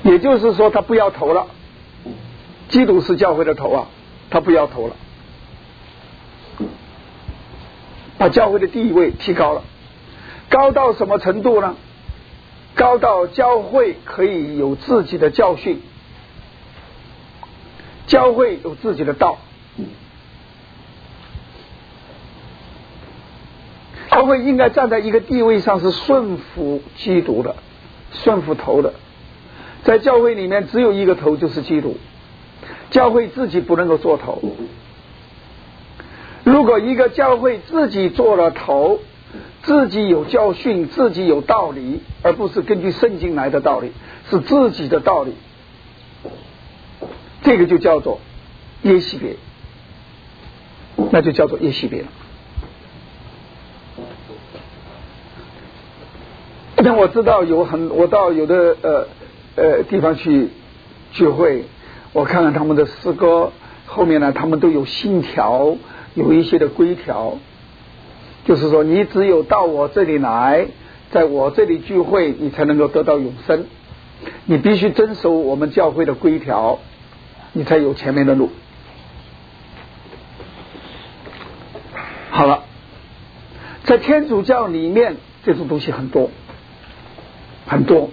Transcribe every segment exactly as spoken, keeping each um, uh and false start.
也就是说他不要头了，基督是教会的头啊，他不要头了，把教会的地位提高了。高到什么程度呢？高到教会可以有自己的教训，教会有自己的道，教会应该站在一个地位上是顺服基督的，顺服头的。在教会里面只有一个头，就是基督，教会自己不能够做头。如果一个教会自己做了头，自己有教训，自己有道理，而不是根据圣经来的道理，是自己的道理，这个就叫做耶洗别，那就叫做耶洗别了。但我知道有很，我到有的呃呃地方去聚会，我看看他们的诗歌后面呢，他们都有信条，有一些的规条，就是说你只有到我这里来，在我这里聚会，你才能够得到永生，你必须遵守我们教会的规条，你才有前面的路。好了，在天主教里面这种东西很多很多。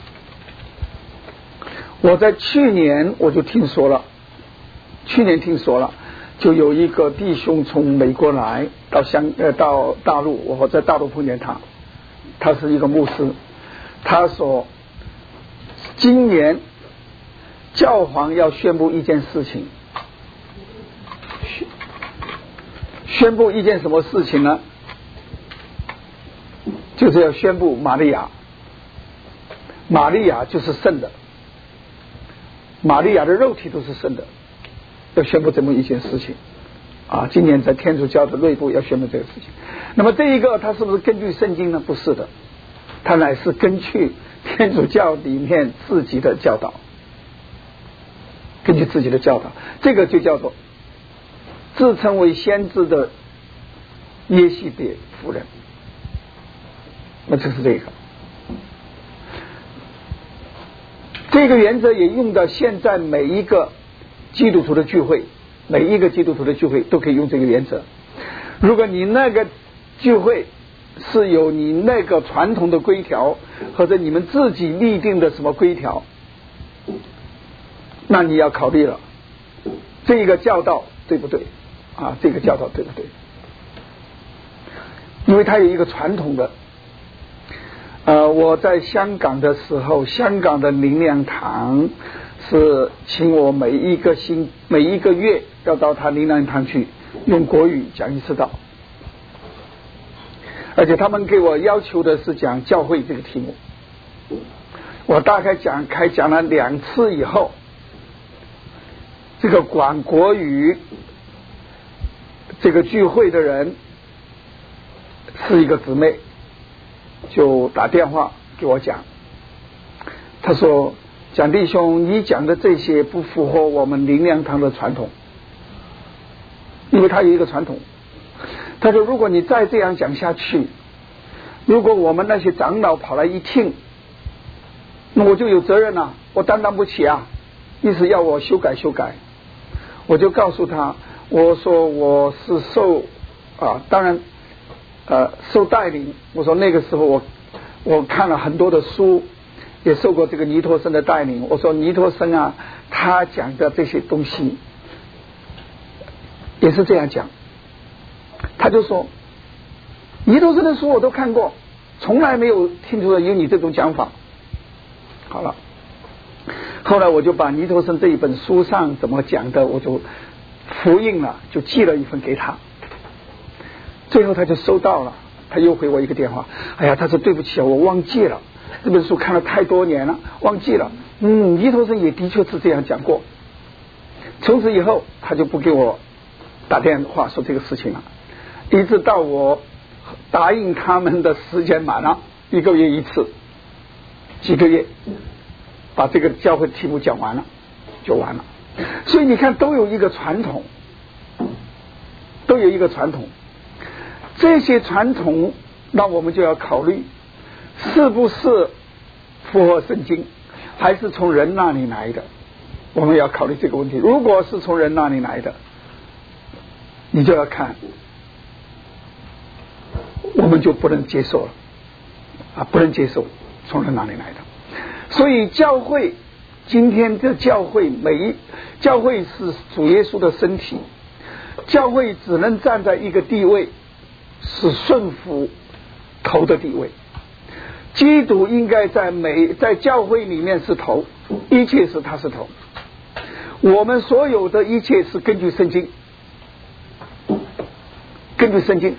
我在去年我就听说了，去年听说了，就有一个弟兄从美国来到香呃到大陆，我在大陆碰见他，他是一个牧师，他说今年教皇要宣布一件事情，宣布一件什么事情呢？就是要宣布玛利亚，玛利亚就是圣的，玛利亚的肉体都是圣的，要宣布这么一件事情啊！今年在天主教的内部要宣布这个事情。那么这一个它是不是根据圣经呢？不是的，它乃是根据天主教里面自己的教导，根据自己的教导，这个就叫做自称为先知的耶洗别夫人。那就是这个，这个原则也用到现在每一个基督徒的聚会，每一个基督徒的聚会都可以用这个原则。如果你那个聚会是有你那个传统的规条，或者你们自己立定的什么规条，那你要考虑了，这个教导对不对啊？这个教导对不对？因为它有一个传统的。呃，我在香港的时候，香港的灵粮堂是请我每一个星每一个月要到他灵粮堂去用国语讲一次道，而且他们给我要求的是讲教会这个题目。我大概讲开讲了两次以后，这个管国语这个聚会的人是一个姊妹，就打电话给我讲，他说蒋弟兄，你讲的这些不符合我们灵粮堂的传统，因为他有一个传统，他说如果你再这样讲下去，如果我们那些长老跑来一听，那我就有责任啊，我担当不起啊，意思要我修改修改。我就告诉他，我说我是受啊，当然呃，受带领。我说那个时候我我看了很多的书，也受过这个尼托生的带领。我说尼托生啊，他讲的这些东西也是这样讲。他就说尼托生的书我都看过，从来没有听出来有你这种讲法。好了，后来我就把尼托生这一本书上怎么讲的，我就复印了，就寄了一份给他。最后他就收到了，他又回我一个电话，哎呀，他说对不起啊，我忘记了，这本书看了太多年了，忘记了。嗯，尼托生也的确是这样讲过。从此以后他就不给我打电话说这个事情了，一直到我答应他们的时间满了，一个月一次，几个月把这个教会题目讲完了就完了。所以你看都有一个传统，都有一个传统，这些传统那我们就要考虑是不是符合圣经。 还是从人那里来的？我们要考虑这个问题。如果是从人那里来的，你就要看，我们就不能接受了啊，不能接受从人那里来的。所以教会，今天的教会，每一教会是主耶稣的身体，教会只能站在一个地位，是顺服头的地位。基督应该在每在教会里面是头，一切是他是头。我们所有的一切是根据圣经，根据圣经。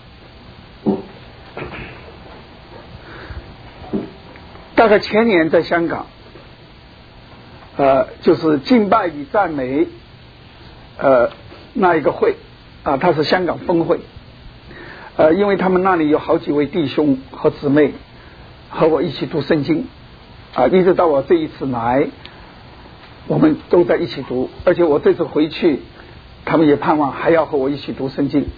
大概前年在香港，呃，就是敬拜与赞美，呃，那一个会啊，它是香港分会，呃，因为他们那里有好几位弟兄和姊妹和我一起读圣经啊，一直到我这一次来，我们都在一起读，而且我这次回去，他们也盼望还要和我一起读圣经。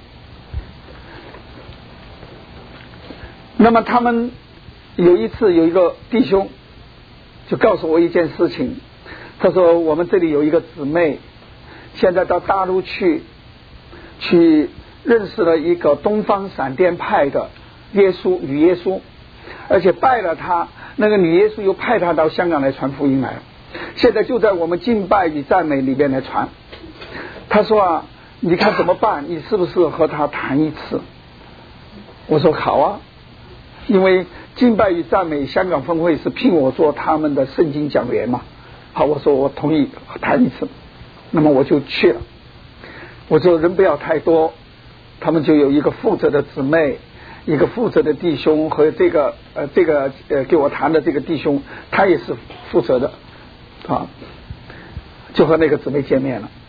那么他们有一次有一个弟兄就告诉我一件事情，他说我们这里有一个姊妹现在到大陆去去认识了一个东方闪电派的耶稣女耶稣，而且拜了他，那个女耶稣又派他到香港来传福音来了，现在就在我们敬拜与赞美里边来传。他说啊，你看怎么办，你是不是和他谈一次？我说好啊，因为敬拜与赞美香港分会是聘我做他们的圣经讲员嘛。好，我说我同意谈一次，那么我就去了。我说人不要太多，他们就有一个负责的姊妹，一个负责的弟兄和这个呃这个呃给我谈的这个弟兄，他也是负责的啊，就和那个姊妹见面了。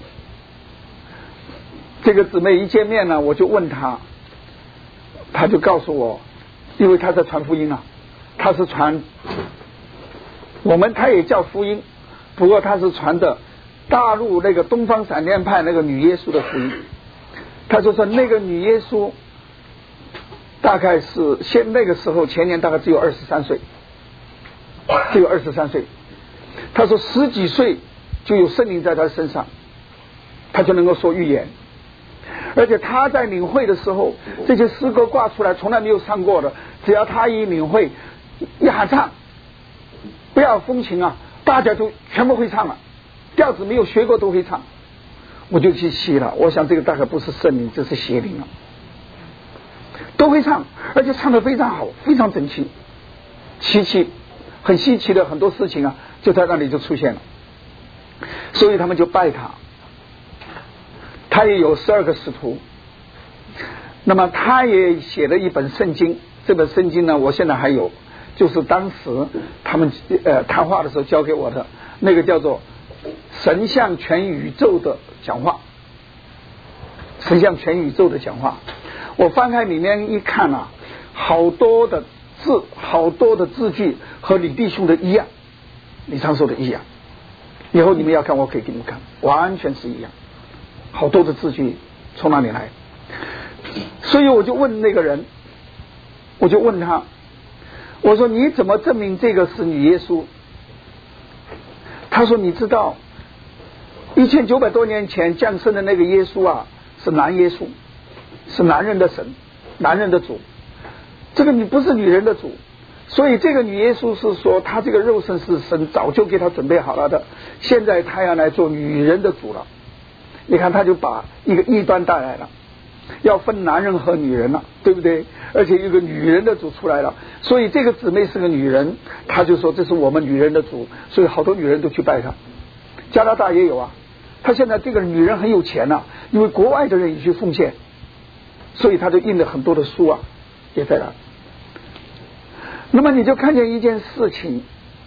这个姊妹一见面呢，我就问他，他就告诉我，因为他在传福音啊，他是传我们他也叫福音，不过他是传的大陆那个东方闪电派那个女耶稣的福音。他就说那个女耶稣大概是现那个时候前年大概只有二十三岁，只有二十三岁。他说十几岁就有圣灵在他身上，他就能够说预言。而且他在领会的时候，这些诗歌挂出来从来没有唱过的，只要他一领会一喊唱，不要风情啊，大家就全部会唱了，调子没有学过都会唱。我就去细了，我想这个大概不是圣灵，这是邪灵了，都会唱，而且唱得非常好，非常整齐，稀奇，很稀奇的很多事情啊，就在那里就出现了。所以他们就拜他。他也有十二个使徒，那么他也写了一本圣经，这本圣经呢我现在还有，就是当时他们呃谈话的时候交给我的，那个叫做神向全宇宙的讲话，神向全宇宙的讲话。我翻开里面一看啊，好多的字，好多的字句和李弟兄的一样，李长寿的一样，以后你们要看我可以给你们看，完全是一样，好多的字句从哪里来？所以我就问那个人，我就问他，我说你怎么证明这个是女耶稣？他说你知道一千九百多年前降生的那个耶稣啊，是男耶稣，是男人的神，男人的主，这个你不是女人的主。所以这个女耶稣是说他这个肉身是神早就给他准备好了的，现在他要来做女人的主了。你看他就把一个异端带来了，要分男人和女人了，对不对？而且一个女人的主出来了，所以这个姊妹是个女人，他就说这是我们女人的主，所以好多女人都去拜他。加拿大也有啊，他现在这个女人很有钱啊，因为国外的人也去奉献，所以他就印了很多的书啊，也在那。那么你就看见一件事情，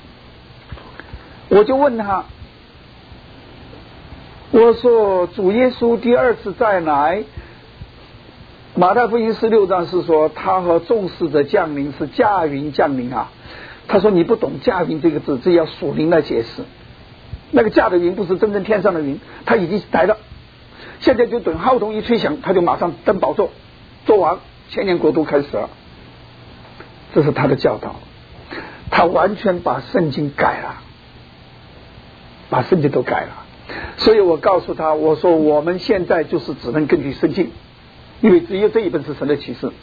我就问他，我说主耶稣第二次再来，马太福音十六章是说他和众使者降临，是驾云降临啊。他说你不懂驾云这个字，这要属灵来解释。那个驾的云不是真正天上的云，他已经来了，现在就等号筒一吹响，他就马上登宝座做王，千年国度开始了。这是他的教导，他完全把圣经改了， 把圣经都改了。所以我告诉他，我说我们现在就是只能根据圣经，因为只有这一本是神的启示。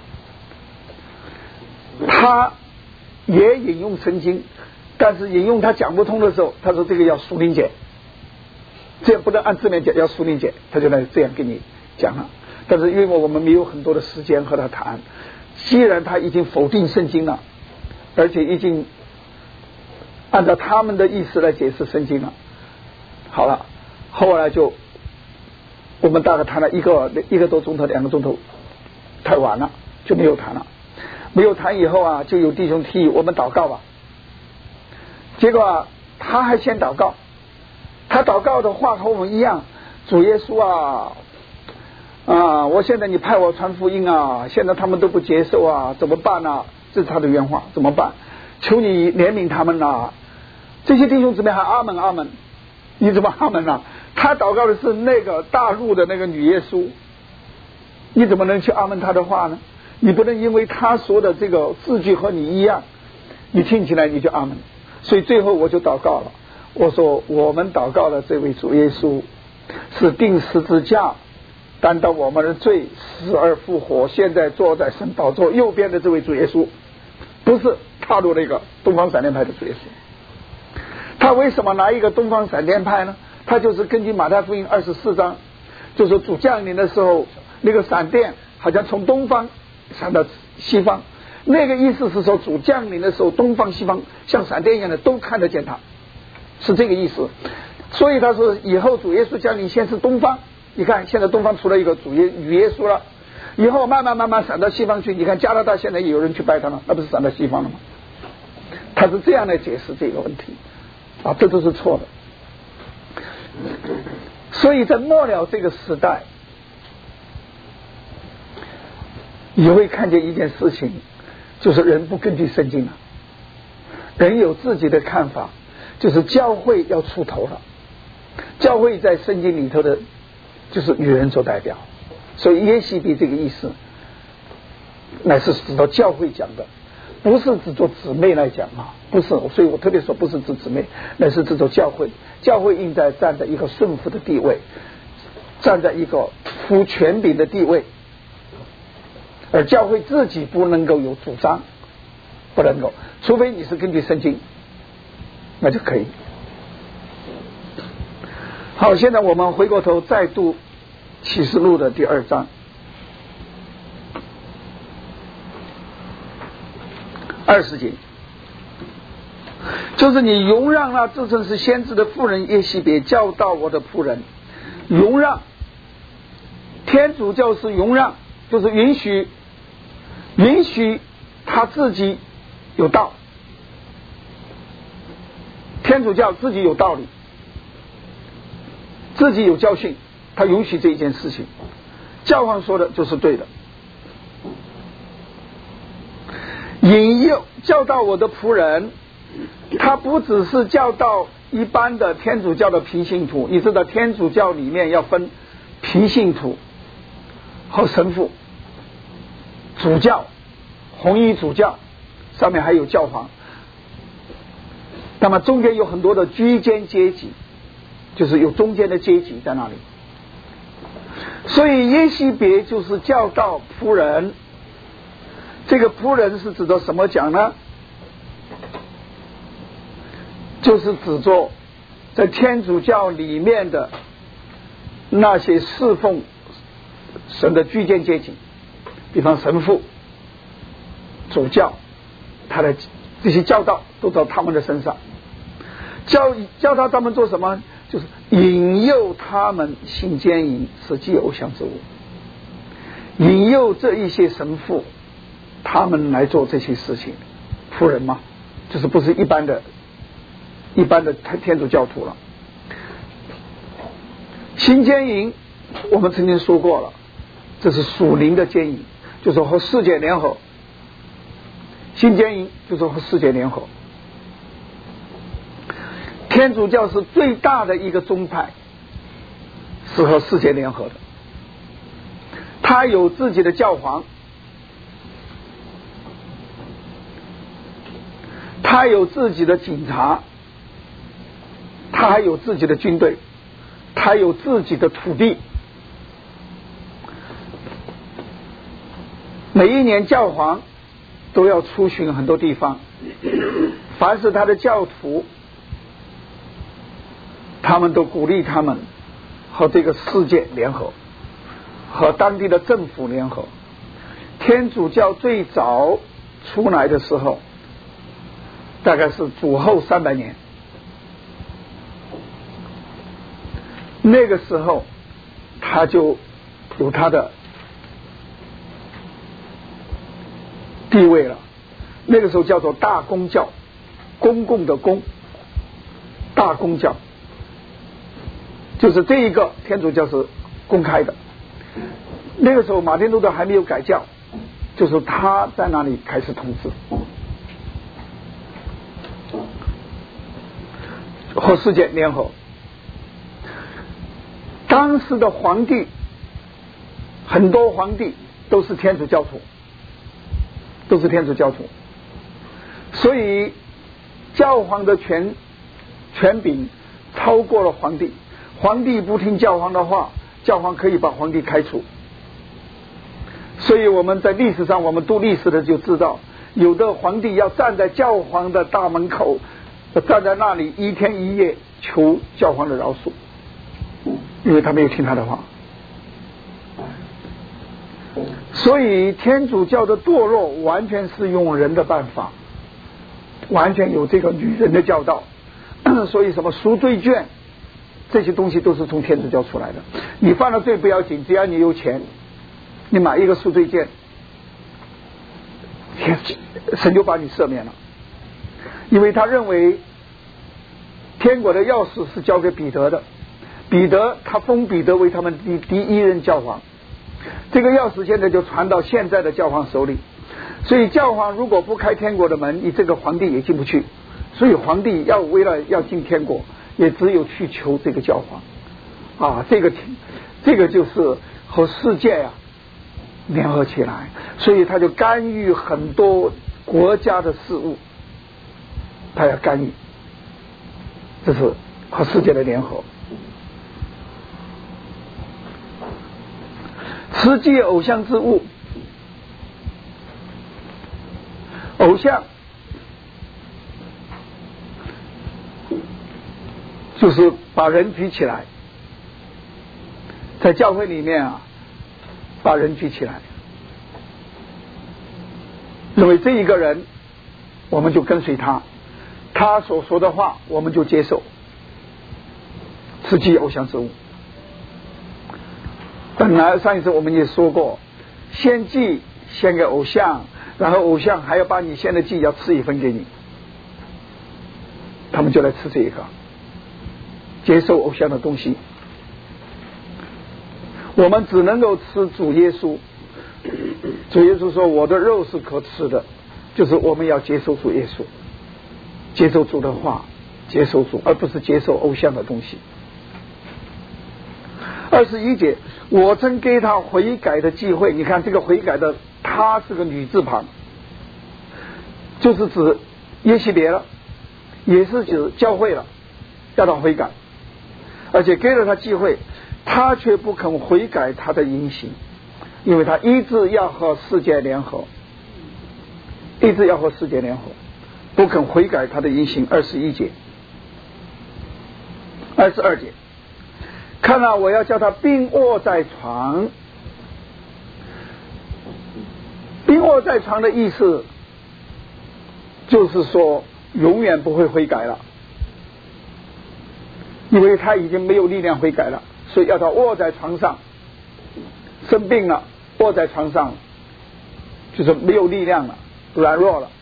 他也引用圣经，但是引用他讲不通的时候，他说这个要属灵解，这不能按字面讲，要属灵解，他就来这样跟你讲了。但是因为我们没有很多的时间和他谈，既然他已经否定圣经了，而且已经按照他们的意思来解释圣经了，好了，后来就我们大概谈了一个一个多钟头两个钟头，太晚了，就没有谈了。没有谈以后啊，就有弟兄提议我们祷告吧。结果啊，他还先祷告，他祷告的话和我们一样，主耶稣啊啊，我现在你派我传福音啊，现在他们都不接受啊，怎么办啊？这是他的原话，怎么办？求你怜悯他们呐、啊！这些弟兄姊妹还阿门阿门，你怎么阿门啊？他祷告的是那个大陆的那个女耶稣，你怎么能去阿门他的话呢？你不能因为他说的这个字句和你一样，你听起来你就阿门。所以最后我就祷告了，我说我们祷告的这位主耶稣是钉十字架担当我们的罪，死而复活，现在坐在神宝座右边的这位主耶稣，不是踏入那个东方闪电派的主耶稣。他为什么拿一个东方闪电派呢？他就是根据马太福音二十四章，就说主降临的时候，那个闪电好像从东方闪到西方，那个意思是说主降临的时候，东方西方像闪电一样的都看得见他，是这个意思。所以他说以后主耶稣降临先是东方，你看现在东方出了一个主耶女耶稣了，以后慢慢慢慢闪到西方去，你看加拿大现在也有人去拜他了，那不是闪到西方了吗？他是这样来解释这个问题啊，这都是错的。所以在末了这个时代，你会看见一件事情，就是人不根据圣经了，人有自己的看法，就是教会要出头了。教会在圣经里头的就是女人所代表，所以耶西比这个意思乃是指到教会讲的，不是指做姊妹来讲啊，不是。所以我特别说不是指姊妹，乃是指做教会。教会应该站在一个顺服的地位，站在一个服权柄的地位，而教会自己不能够有主张，不能够，除非你是根据圣经，那就可以。好，现在我们回过头再读启示录的第二章二十节，就是你容让那自称是先知的妇人耶西别教导我的仆人。容让，天主教是容让，就是允许，允许他自己有道。天主教自己有道理，自己有教训，他允许这一件事情，教皇说的就是对的。引诱教导我的仆人，他不只是教导一般的天主教的平信徒，你知道天主教里面要分平信徒和神父、主教、红衣主教，上面还有教皇，那么中间有很多的居间阶级，就是有中间的阶级在那里。所以耶西别就是教导仆人，这个仆人是指着什么讲呢？就是指着在天主教里面的那些侍奉神的居间阶级，比方神父、主教，他的这些教导都在他们的身上。教教导他们做什么？就是引诱他们行奸淫，实际偶像之物，引诱这一些神父他们来做这些事情。仆人嘛，就是不是一般的一般的天主教徒了。行奸淫我们曾经说过了，这是属灵的奸淫，就是和世界联合。行奸淫就是和世界联合。天主教是最大的一个宗派，是和世界联合的，他有自己的教皇，他有自己的警察， 他还有自己的军队，他有自己的土地。每一年教皇都要出巡很多地方，凡是他的教徒，他们都鼓励他们和这个世界联合，和当地的政府联合。天主教最早出来的时候大概是主后三百年，那个时候他就有他的地位了。那个时候叫做大公教，公共的公，大公教，就是这一个天主教是公开的。那个时候马丁路德还没有改教，就是他在那里开始统治，和世界联合。当时的皇帝，很多皇帝都是天主教徒，都是天主教徒，所以教皇的权权柄超过了皇帝。皇帝不听教皇的话，教皇可以把皇帝开除。所以我们在历史上，我们读历史的就知道，有的皇帝要站在教皇的大门口，站在那里一天一夜求教皇的饶恕，因为他没有听他的话。所以天主教的堕落完全是用人的办法，完全有这个女人的教导。所以什么赎罪券这些东西都是从天主教出来的。你犯了罪不要紧，只要你有钱，你买一个赎罪券，神就把你赦免了。因为他认为天国的钥匙是交给彼得的，彼得他封彼得为他们第第一任教皇，这个钥匙现在就传到现在的教皇手里。所以教皇如果不开天国的门，你这个皇帝也进不去。所以皇帝要为了要进天国，也只有去求这个教皇啊，这个这个就是和世界啊联合起来，所以他就干预很多国家的事务，他要干预，这是和世界的联合。实际偶像之物，偶像就是把人举起来，在教会里面啊，把人举起来，认为这一个人我们就跟随他，他所说的话我们就接受，实际偶像之物。本来上一次我们也说过，献祭献给偶像，然后偶像还要把你献的祭要吃一份给你，他们就来吃这一个，接受偶像的东西。我们只能够吃主耶稣，主耶稣说我的肉是可吃的，就是我们要接受主耶稣，接受主的话，接受主，而不是接受偶像的东西。二十一节，我曾给他悔改的机会。你看这个悔改的，他是个女字旁，就是指耶洗别了，也是指教会了，要他悔改，而且给了他机会，他却不肯悔改他的言行，因为他一直要和世界联合，一直要和世界联合，不肯悔改他的言行。二十一节，二十二节，看了我要叫他病卧在床。病卧在床的意思就是说永远不会悔改了，因为他已经没有力量悔改了，所以要他卧在床上，生病了卧在床上就是没有力量了，软弱了，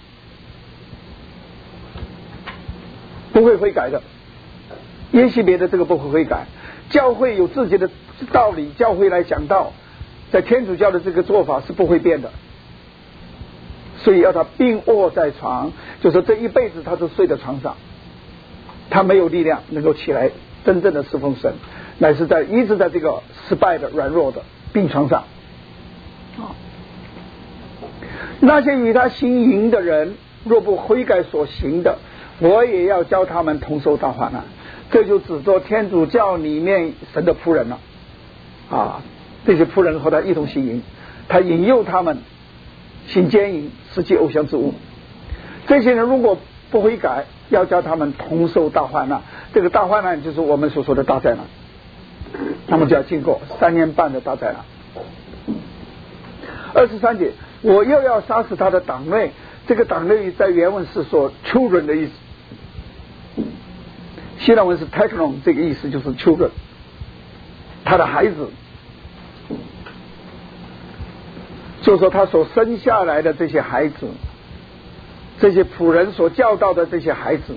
不会悔改的。耶洗别的这个不会悔改，教会有自己的道理，教会来讲道，在天主教的这个做法是不会变的，所以要他病卧在床，就是这一辈子他都睡在床上，他没有力量能够起来真正的侍奉神，乃是在一直在这个失败的软弱的病床上。那些与他行淫的人，若不悔改所行的，我也要教他们同受大患难。 这就指着天主教里面神的仆人了啊！这些仆人和他一同行淫，他引诱他们行奸淫，实际偶像之物。这些人如果不悔改，要叫他们同受大患难。这个大患难就是我们所说的大灾难，他们就要经过三年半的大灾难。二十三节，我又要杀死他的党类。这个党类在原文是说 children 的意思，希腊文是 teknon， 这个意思就是 children， 他的孩子，就是说他所生下来的这些孩子，这些仆人所教导的这些孩子，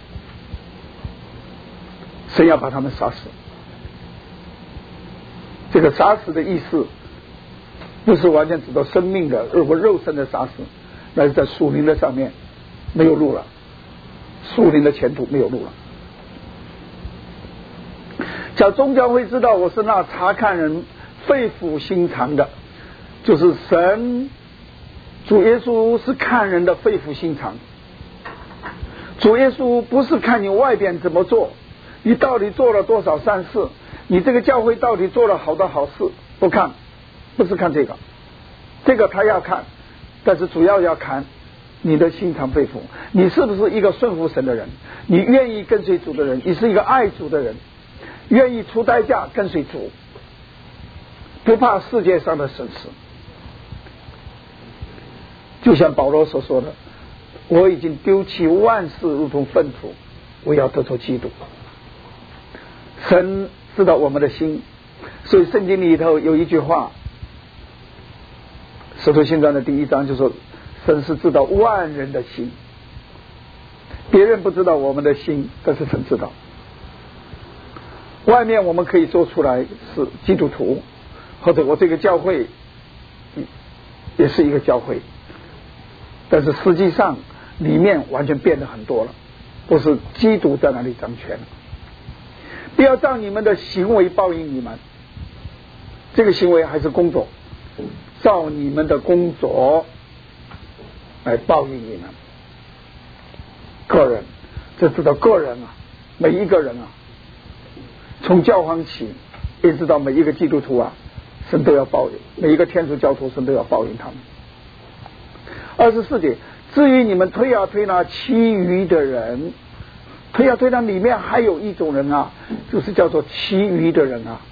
神要把他们杀死。这个杀死的意思不是完全指到生命的或肉身的杀死，那是在属灵的上面没有路了，属灵的前途没有路了。叫宗教会知道我是那查看人肺腑心肠的，就是神主耶稣是看人的肺腑心肠。主耶稣不是看你外边怎么做，你到底做了多少善事，你这个教会到底做了好多好事，不看，不是看这个，这个他要看，但是主要要看你的心肠肺腑，你是不是一个顺服神的人，你愿意跟随主的人，你是一个爱主的人，愿意出代价跟随主，不怕世界上的损失。就像保罗所说的，我已经丢弃万事如同粪土，我要得着基督。神知道我们的心，所以圣经里头有一句话，使徒行传的第一章就说，神是知道万人的心，别人不知道我们的心，但是神知道。外面我们可以做出来是基督徒，或者我这个教会也是一个教会，但是实际上里面完全变得很多了，不是基督在那里掌权。不要照你们的行为报应你们，这个行为还是工作，照你们的工作来报应你们。个人，这知道个人啊，每一个人啊，从教皇起一直到每一个基督徒啊，神都要报应，每一个天主教徒神都要报应他们。二十四节，至于你们推啊推那其余的人，推啊推那里面还有一种人啊，就是叫做其余的人啊，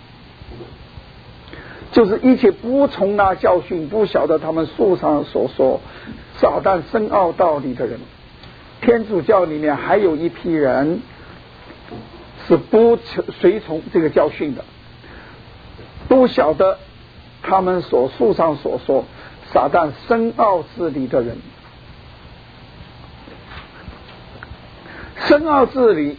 就是一切不从那教训，不晓得他们书上所说撒旦深奥道理的人。天主教里面还有一批人是不随从这个教训的，不晓得他们所书上所说撒旦深奥之理的人。深奥之理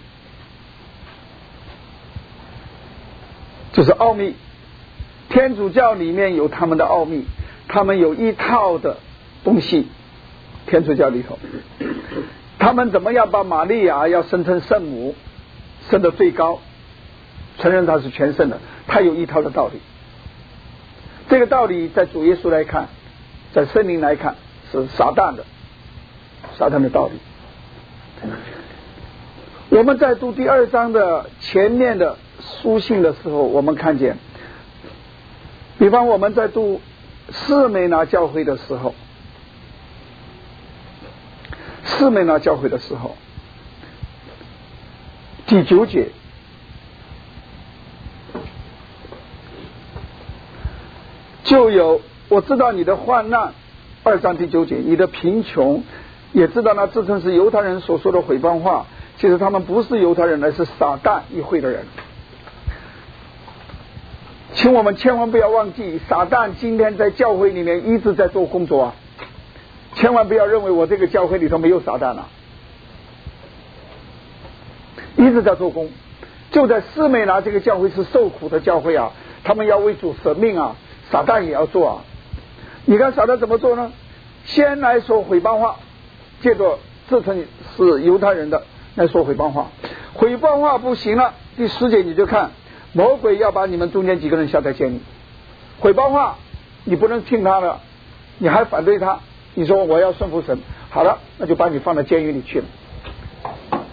就是奥秘，天主教里面有他们的奥秘，他们有一套的东西，天主教里头他们怎么样把玛利亚要升成圣母，升得最高，承认她是全圣的，他有一套的道理。这个道理在主耶稣来看，在圣灵来看是撒旦的撒旦的道理。我们在读第二章的前面的书信的时候，我们看见，比方我们在读士美拿教会的时候，士美拿教会的时候，第九节，就有我知道你的患难，二章第九节，你的贫穷，也知道那自称是犹太人所说的毁谤话，其实他们不是犹太人，而是撒旦议会的人。请我们千万不要忘记，撒旦今天在教会里面一直在做工作啊！千万不要认为我这个教会里头没有撒旦啊，一直在做工。就在士美拿这个教会是受苦的教会啊，他们要为主舍命啊，撒旦也要做啊。你看撒旦怎么做呢？先来说毁谤话，借着自称是犹太人的来说毁谤话，毁谤话不行了，第十节你就看魔鬼要把你们中间几个人下在监里。毁谤话你不能听他的，你还反对他，你说我要顺服神，好了，那就把你放到监狱里去了。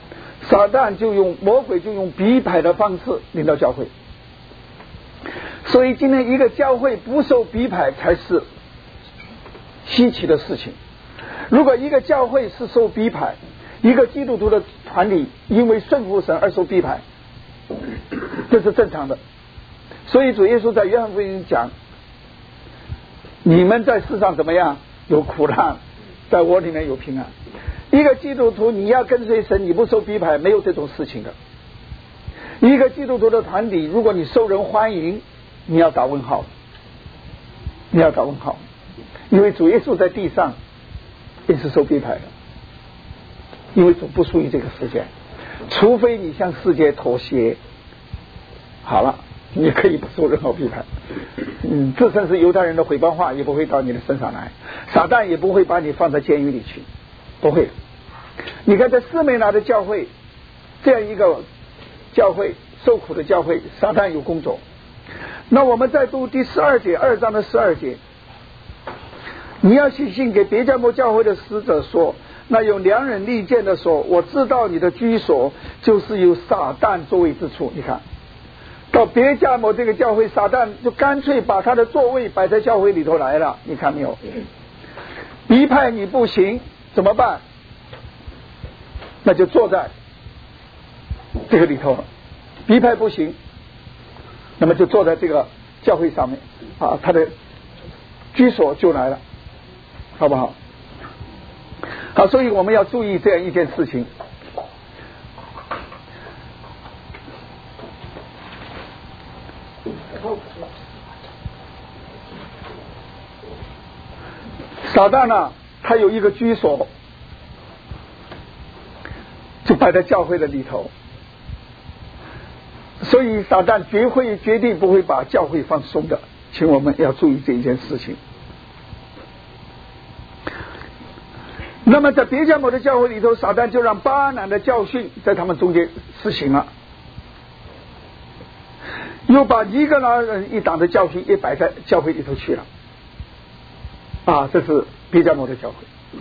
撒旦就用魔鬼就用逼迫的方式领导教会。所以今天一个教会不受逼迫才是稀奇的事情。如果一个教会是受逼迫，一个基督徒的团体因为顺服神而受逼迫，这是正常的。所以主耶稣在约翰福音讲，你们在世上怎么样，有苦难，在我里面有平安。一个基督徒你要跟随神，你不受逼迫，没有这种事情的。一个基督徒的团体，如果你受人欢迎，你要打问号，你要打问号，因为主耶稣在地上也是受逼迫的，因为主不属于这个世界，除非你向世界妥协，好了，你可以不受任何批判。嗯，自身是犹太人的毁谤话也不会到你的身上来，撒旦也不会把你放在监狱里去，不会。你看在士美拿的教会，这样一个教会，受苦的教会，撒旦有工作。那我们再读第十二节，二章的十二节，你要写信给别迦摩教会的使者说，那有良人利剑的说，我知道你的居所就是有撒旦座位之处。你看到别迦摩这个教会，撒旦就干脆把他的座位摆在教会里头来了，你看没有？逼迫你不行怎么办？那就坐在这个里头了。逼迫不行，那么就坐在这个教会上面啊，他的居所就来了，好不好？好，所以我们要注意这样一件事情。撒旦呢，他有一个居所，就摆在教会的里头，所以撒旦绝会绝对不会把教会放松的，请我们要注意这一件事情。那么在别迦摩的教会里头，撒旦就让巴南的教训在他们中间施行了，又把尼格拉人一党的教训也摆在教会里头去了啊，这是别迦摩的教会。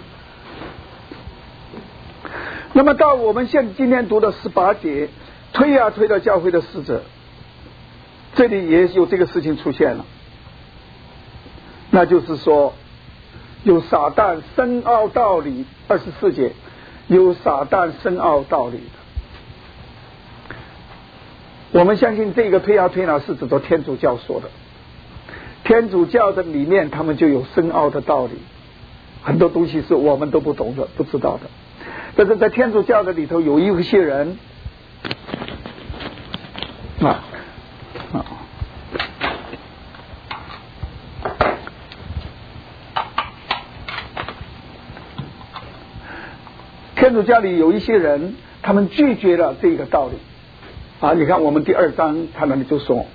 那么到我们现今天读的十八节，推啊推到教会的使者，这里也有这个事情出现了，那就是说有撒旦深奥道理，二十四节有撒旦深奥道理的。我们相信这个推啊推呢是指着天主教说的，天主教的里面他们就有深奥的道理，很多东西是我们都不懂的不知道的。但是在天主教的里头有一些人啊啊天主教里有一些人，他们拒绝了这个道理啊！你看我们第二章他那里就说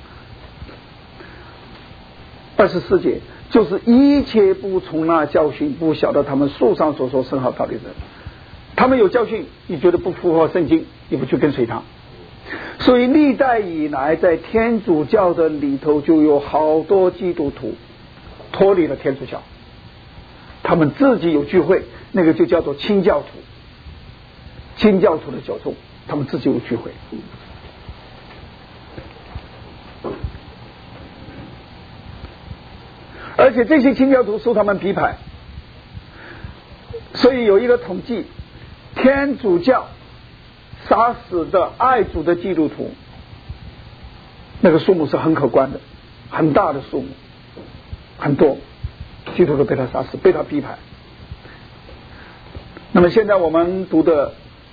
二十四节，就是一切不从那教训，不晓得他们书上所说深奥道理的人，他们有教训，你觉得不符合圣经，你不去跟随他。所以历代以来在天主教的里头就有好多基督徒脱离了天主教，他们自己有聚会，那个就叫做清教徒，清教徒的教众，他们自己有聚会。而且这些清教徒受他们批判，所以有一个统计，天主教杀死的爱主的基督徒，那个数目是很可观的，很大的数目，很多基督徒被他杀死，被他批判。那么现在我们读的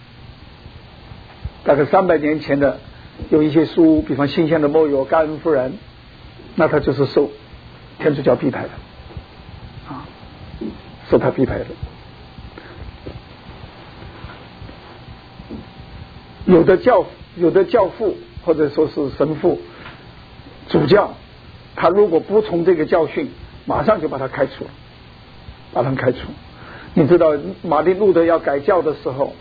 大概三百年前的有一些书，比方新鲜的梦游、甘恩夫人，那他就是受天主教批判的啊，受他批判的。有的教有的教父或者说是神父主教，他如果不从这个教训，马上就把他开除了，把他开除。你知道马丁路德要改教的时候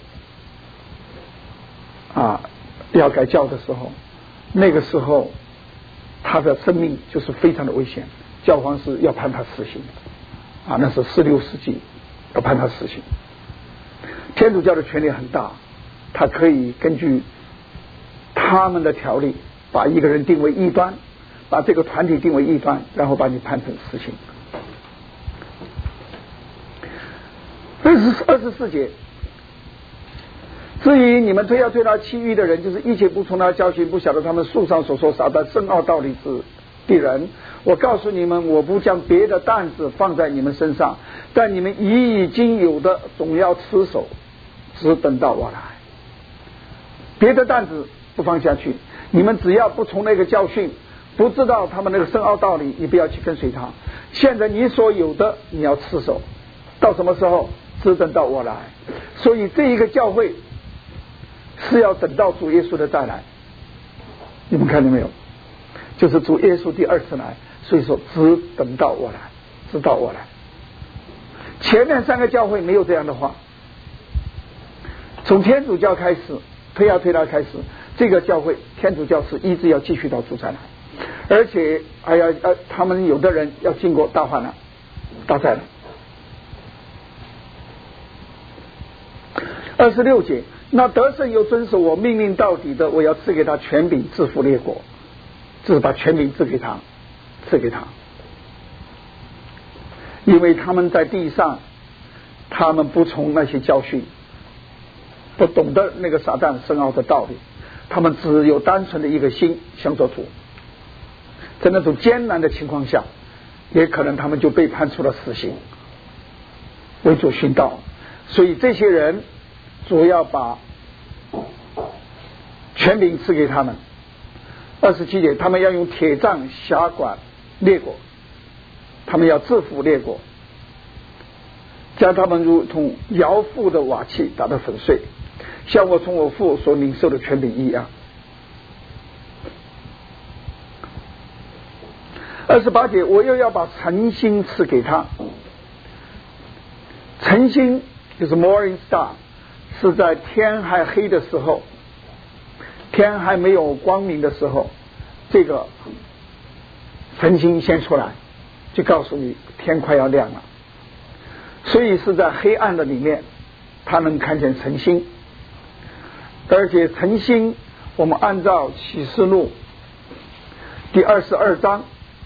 啊，要改教的时候，那个时候他的生命就是非常的危险，教皇是要判他死刑的啊，那是十六世纪要判他死刑。天主教的权力很大他可以根据他们的条例把一个人定为异端，把这个团体定为异端，然后把你判成死刑。二十二十四节，至于你们推要推他其余的人，就是一切不从他教训，不晓得他们书上所说撒旦深奥道理之的人，我告诉你们，我不将别的担子放在你们身上，但你们已经有的总要持守，只等到我来。别的担子不放下去，你们只要不从那个教训，不知道他们那个深奥道理，你不要去跟随他。现在你所有的你要持守，到什么时候？只等到我来。所以这一个教会是要等到主耶稣的再来。你们看见没有？就是主耶稣第二次来，所以说只等到我来，直到我来。前面三个教会没有这样的话，从天主教开始，推要推到开始，这个教会天主教是一直要继续到主再来，而且还要呃，他们有的人要经过大患难、大灾难。二十六节，那得胜又遵守我命令到底的，我要赐给他权柄制服列国，就是把权柄赐给他，赐给他，因为他们在地上，他们不从那些教训，不懂得那个撒旦深奥的道理，他们只有单纯的一个心想做主，在那种艰难的情况下，也可能他们就被判处了死刑，为主殉道。所以这些人主要把权柄赐给他们。二十七节，他们要用铁杖辖管列国，他们要制服列国，将他们如同摇覆的瓦器打得粉碎，像我从我父所领受的权柄一样。二十八节，我又要把晨星赐给他。晨星就是 morning star， 是在天还黑的时候，天还没有光明的时候，这个晨星先出来，就告诉你天快要亮了。所以是在黑暗的里面，他能看见晨星。而且晨星，我们按照启示录第二十二章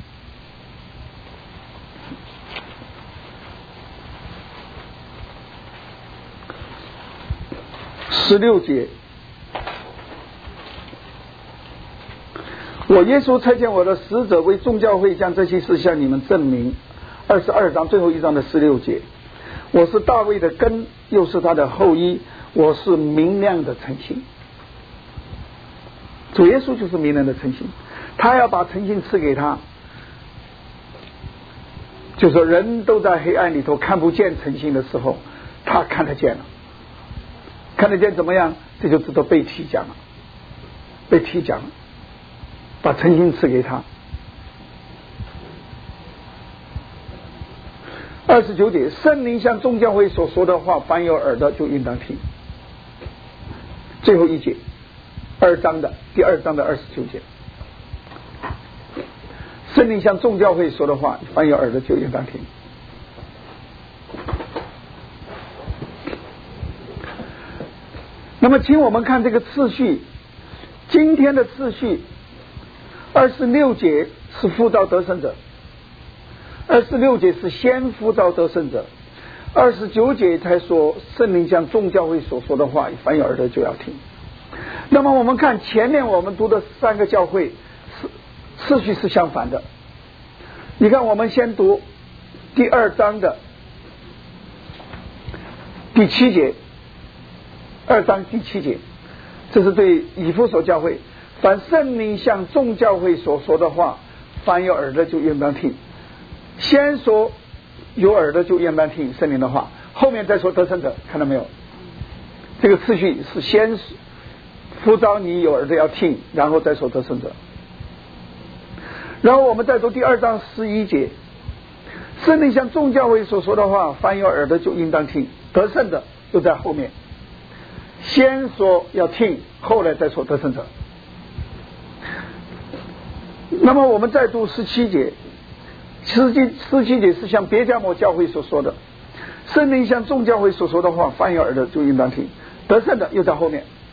十六节，我耶稣差遣我的使者为众教会将这些事向你们证明。二十二章最后一章的十六节，我是大卫的根，又是他的后裔，我是明亮的晨星。主耶稣就是明亮的晨星，他要把晨星赐给他，就说人都在黑暗里头看不见晨星的时候，他看得见了。看得见怎么样？这就知道被提奖了，被提奖了，把晨星赐给他。二十九节，圣灵向众教会所说的话，凡有耳的就应当听。最后一节，二章的第二章的二十九节，圣灵向众教会说的话，凡有耳的就应当听。那么请我们看这个次序，今天的次序，二十六节是呼召得胜者，二十六节是先呼召得胜者，二十九节才说圣灵向众教会所说的话，凡有耳的就要听。那么我们看前面我们读的三个教会次序是相反的。你看我们先读第二章的第七节，二章第七节，这是对以弗所教会，凡圣灵向众教会所说的话，凡有耳的就应当听。先说有耳的就应当听圣灵的话，后面再说得胜者，看到没有？这个次序是先呼召你有耳的要听，然后再说得胜者。然后我们再读第二章十一节，圣灵向众教会所说的话，凡有耳的就应当听，得胜者就在后面。先说要听，后来再说得胜者。那么我们再读十七节，十七十七节是向别迦摩教会所说的，圣灵向众教会所说的话，凡有耳的就应当听，得胜的又在后面。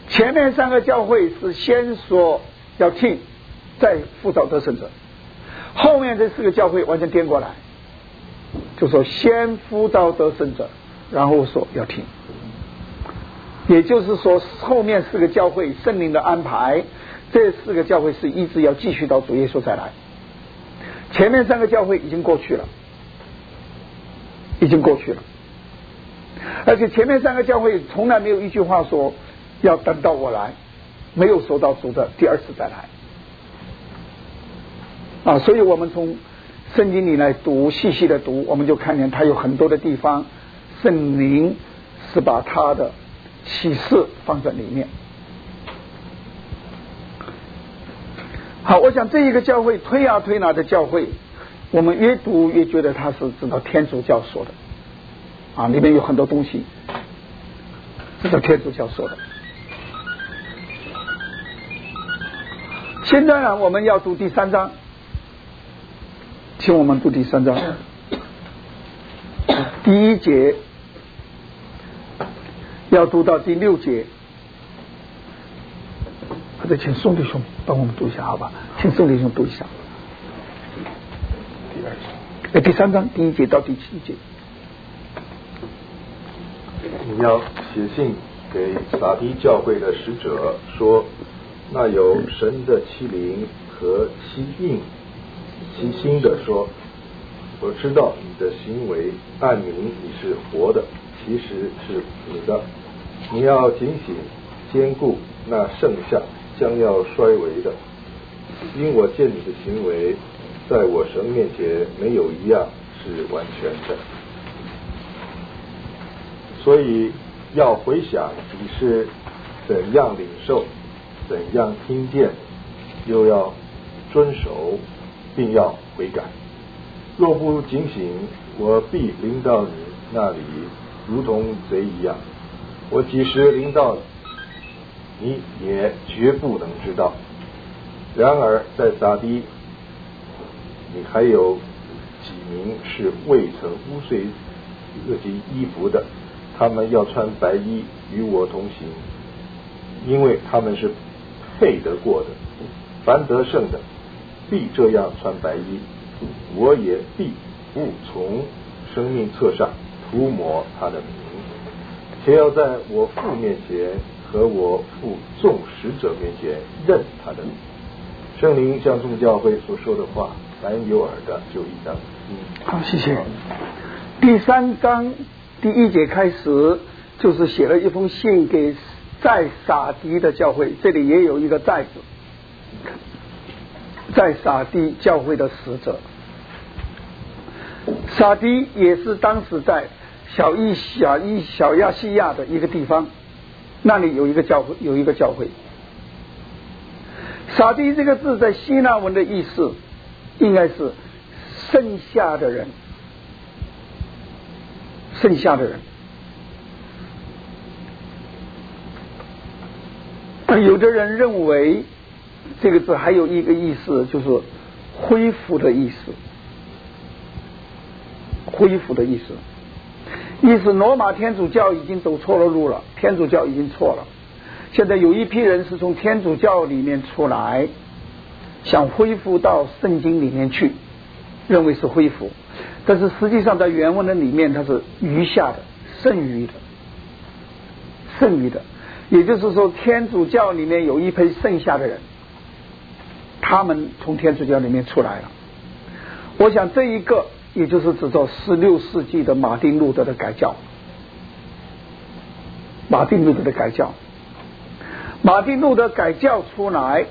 前面三个教会是先说要听，再辅导得胜者，后面这四个教会完全颠过来，就说先辅导得胜者，然后说要听。也就是说后面四个教会圣灵的安排，这四个教会是一直要继续到主耶稣再来，前面三个教会已经过去了，已经过去了，而且前面三个教会从来没有一句话说要等到我来，没有说到主的第二次再来啊。所以我们从圣经里来读，细细的读，我们就看见它有很多的地方圣灵是把他的启示放在里面。好，我想这一个教会推啊推拿的教会，我们越读越觉得他是知道天主教说的啊，里面有很多东西知道天主教说的。现在呢，我们要读第三章，请我们读第三章第一节要读到第六节，或者请宋弟兄帮我们读一下好吧，请宋弟兄读一下第二章，第三章第一节到第七节。 你要写信给撒狄教会的使者说，那有神的欺凌和欺应欺心的说，我知道你的行为暗明你是活的，其实是死的。你要警醒坚固那剩下将要衰微的，因我见你的行为在我神面前没有一样是完全的，所以要回想你是怎样领受，怎样听见，又要遵守，并要悔改。若不警醒，我必临到你那里，如同贼一样。我几时临到你，你也绝不能知道。然而在撒狄，你还有几名是未曾污秽这件衣服的，他们要穿白衣与我同行，因为他们是配得过的。凡得胜的必这样穿白衣，我也必不从生命册上涂抹他的名，且要在我父面前和我父众使者面前认他的名。圣灵向众教会所说的话，凡有耳的就应当听。 好，谢谢。第三章第一节开始就是写了一封信给在撒狄的教会，这里也有一个在字，在撒狄教会的使者。撒狄也是当时在小伊小伊小亚细亚的一个地方，那里有一个教会，有一个教会。撒狄这个字在希腊文的意思应该是剩下的人，剩下的人。有的人认为这个字还有一个意思，就是恢复的意思，恢复的意思，意思罗马天主教已经走错了路了，天主教已经错了，现在有一批人是从天主教里面出来，想恢复到圣经里面去，认为是恢复，但是实际上在原文的里面它是余下的，剩余的，剩余的，也就是说天主教里面有一批剩下的人，他们从天主教里面出来了。我想这一个也就是指着十六世纪的马丁路德的改教，马丁路德的改教，马丁路德改教出来，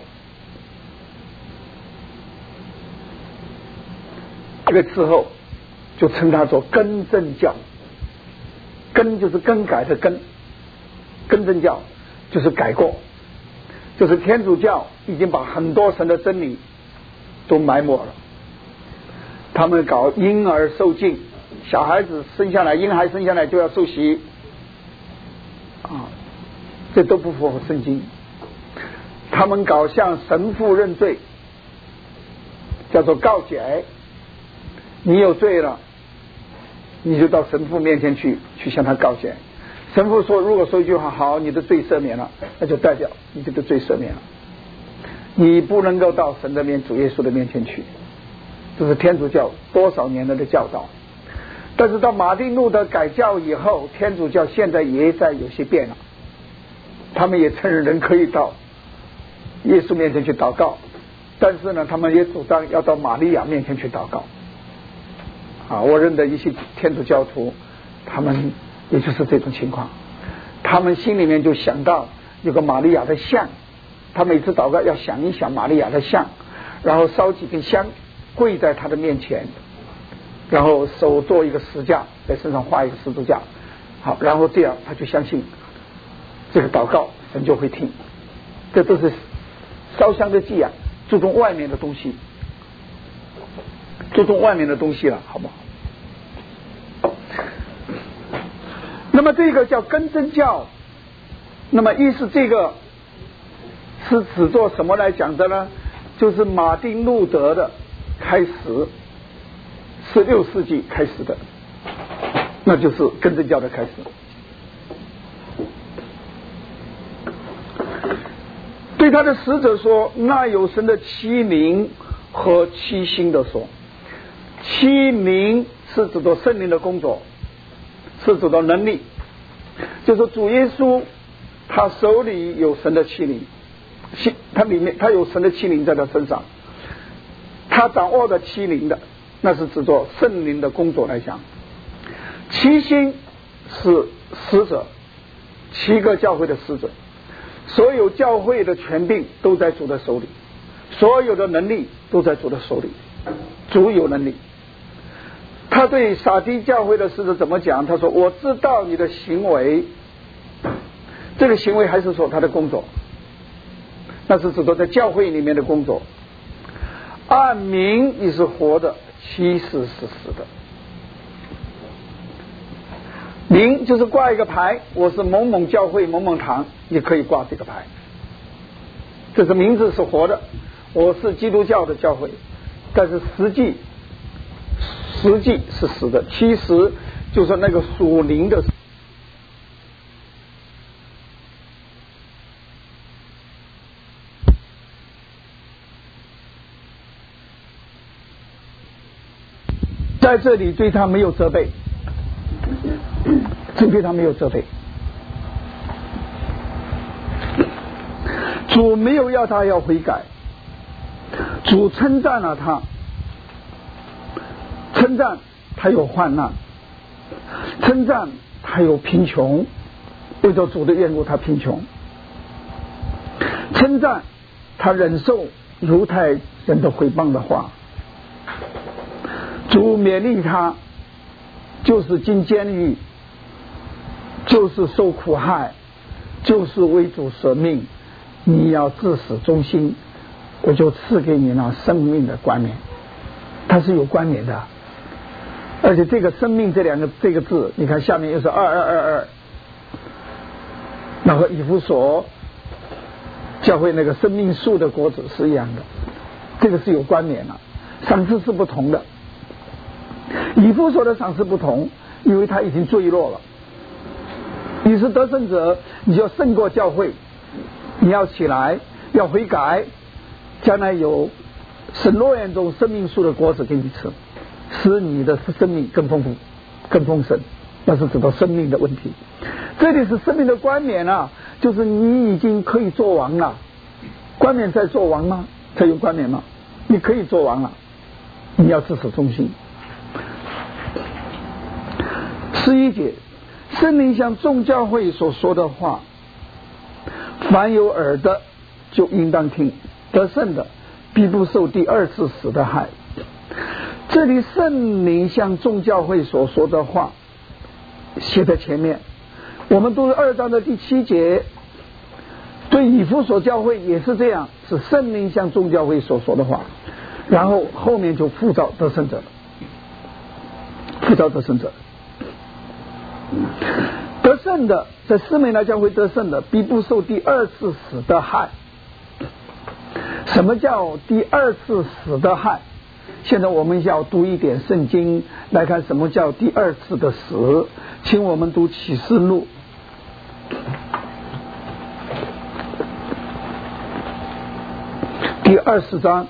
这个之后就称它做更正教，更就是更改的更，更正教就是改过，就是天主教已经把很多神的真理都埋没了，他们搞婴儿受浸，小孩子生下来，婴孩生下来就要受洗啊，这都不符合圣经。他们搞向神父认罪，叫做告解，你有罪了，你就到神父面前去，去向他告解。 神父说，如果说一句话，好，你的罪赦免了，那就代表你这个罪赦免了，你不能够到神的面主耶稣的面前去。这是天主教多少年来的教导。但是到马丁路德改教以后，天主教现在也在有些变了，他们也承认人可以到耶稣面前去祷告，但是呢，他们也主张要到玛利亚面前去祷告。啊，我认得一些天主教徒，他们也就是这种情况，他们心里面就想到有个玛利亚的像，他每次祷告要想一想玛利亚的像，然后烧几根香，跪在他的面前，然后手做一个十架，在身上画一个十字架，好，然后这样他就相信这个祷告神就会听。这都是烧香的祭啊，注重外面的东西，注重外面的东西了，好不好？那么这个叫根真教，那么意思这个是指做什么来讲的呢？就是马丁路德的开始，十六世纪开始的，那就是根真教的开始。对他的使者说，那有神的七灵和七星的说，七灵是指的圣灵的工作，是指的能力，就是主耶稣他手里有神的七灵，他里面他有神的七灵在他身上，他掌握的七灵的，那是指着圣灵的工作来讲。七星是使者，七个教会的使者，所有教会的权柄都在主的手里，所有的能力都在主的手里，主有能力。他对撒狄教会的使者怎么讲？他说，我知道你的行为，这个行为还是说他的工作，那是指的在教会里面的工作。按名你是活的，其实是死的。名就是挂一个牌，我是某某教会某某堂，你可以挂这个牌，这个名字是活的，我是基督教的教会，但是实际实际是死的，其实就是那个属灵的。在这里对他没有责备，这对他没有责备，主没有要他要悔改，主称赞了他，称赞他有患难，称赞他有贫穷，为着主的缘故他贫穷，称赞他忍受犹太人的毁谤的话，主勉励他，就是进监狱，就是受苦害，就是为主舍命，你要至死忠心，我就赐给你那生命的冠冕。它是有冠冕的，而且这个生命这两个这个字，你看下面又是二二二二，那和以弗所教会那个生命树的果子是一样的，这个是有冠冕的，赏赐是不同的。以弗所的赏赐不同，因为他已经坠落了。你是得胜者，你就要胜过教会，你要起来，要悔改，将来有神诺言中生命树的果子给你吃，使你的生命更丰富、更丰盛。那是指到生命的问题。这里是生命的冠冕啊，就是你已经可以做王了。冠冕在做王吗？才有冠冕吗？你可以做王了，你要至死忠心。十一节，圣灵向众教会所说的话，凡有耳的就应当听，得胜的必不受第二次死的害。这里圣灵向众教会所说的话写在前面，我们读二章的第七节，对以弗所教会也是这样，是圣灵向众教会所说的话，然后后面就复召得胜者，复召得胜者。得胜的，在斯美拿教会得胜的必不受第二次死的害。什么叫第二次死的害？现在我们要读一点圣经来看什么叫第二次的死。请我们读启示录第二十章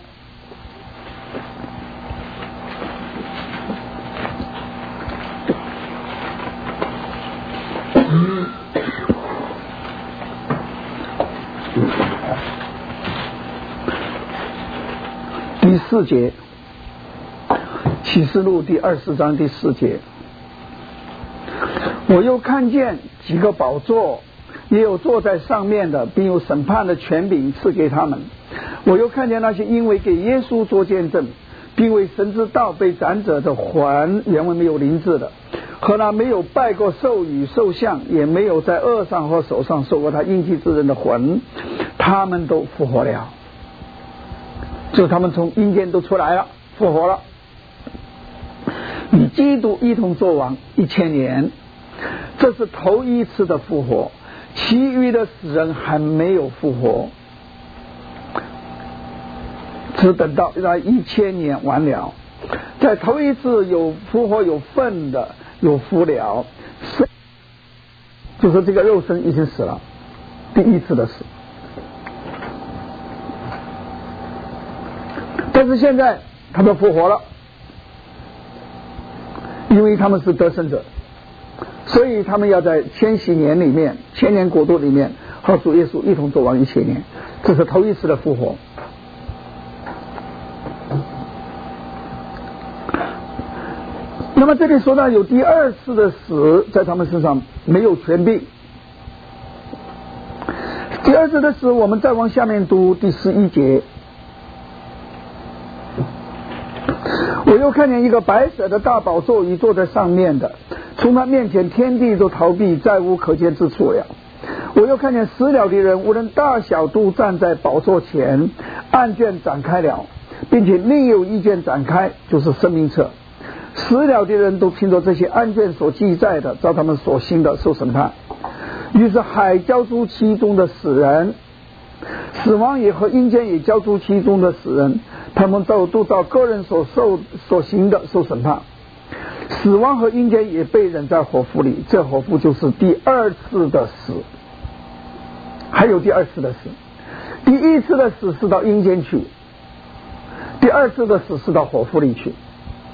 第四节，启示录第二十章第四节，我又看见几个宝座，也有坐在上面的，并有审判的权柄赐给他们。我又看见那些因为给耶稣做见证，并为神之道被斩者的魂，原文没有灵字的，和那没有拜过兽与兽像，也没有在额上或手上受过他印记之人的魂，他们都复活了。就他们从阴间都出来了，复活了，与基督一同作王一千年。这是头一次的复活，其余的死人还没有复活，只等到那一千年完了。在头一次有复活有份的有复了，就是这个肉身已经死了，第一次的死。但是现在他们复活了，因为他们是得胜者，所以他们要在千禧年里面，千年国度里面和主耶稣一同作王一千年，这是头一次的复活。那么这里说到有第二次的死，在他们身上没有权柄。第二次的死，我们再往下面读第十一节。我又看见一个白色的大宝座与坐在上面的，从他面前天地都逃避，再无可见之处了。我又看见死了的人无论大小都站在宝座前，案卷展开了，并且另有一卷展开，就是生命册。死了的人都凭着这些案卷所记载的，照他们所行的受审判。于是海交出其中的死人，死亡也和阴间也交出其中的死人，他们都都照个人所受所行的受审判。死亡和阴间也被扔在火湖里，这火湖就是第二次的死。还有第二次的死，第一次的死是到阴间去，第二次的死是到火湖里去。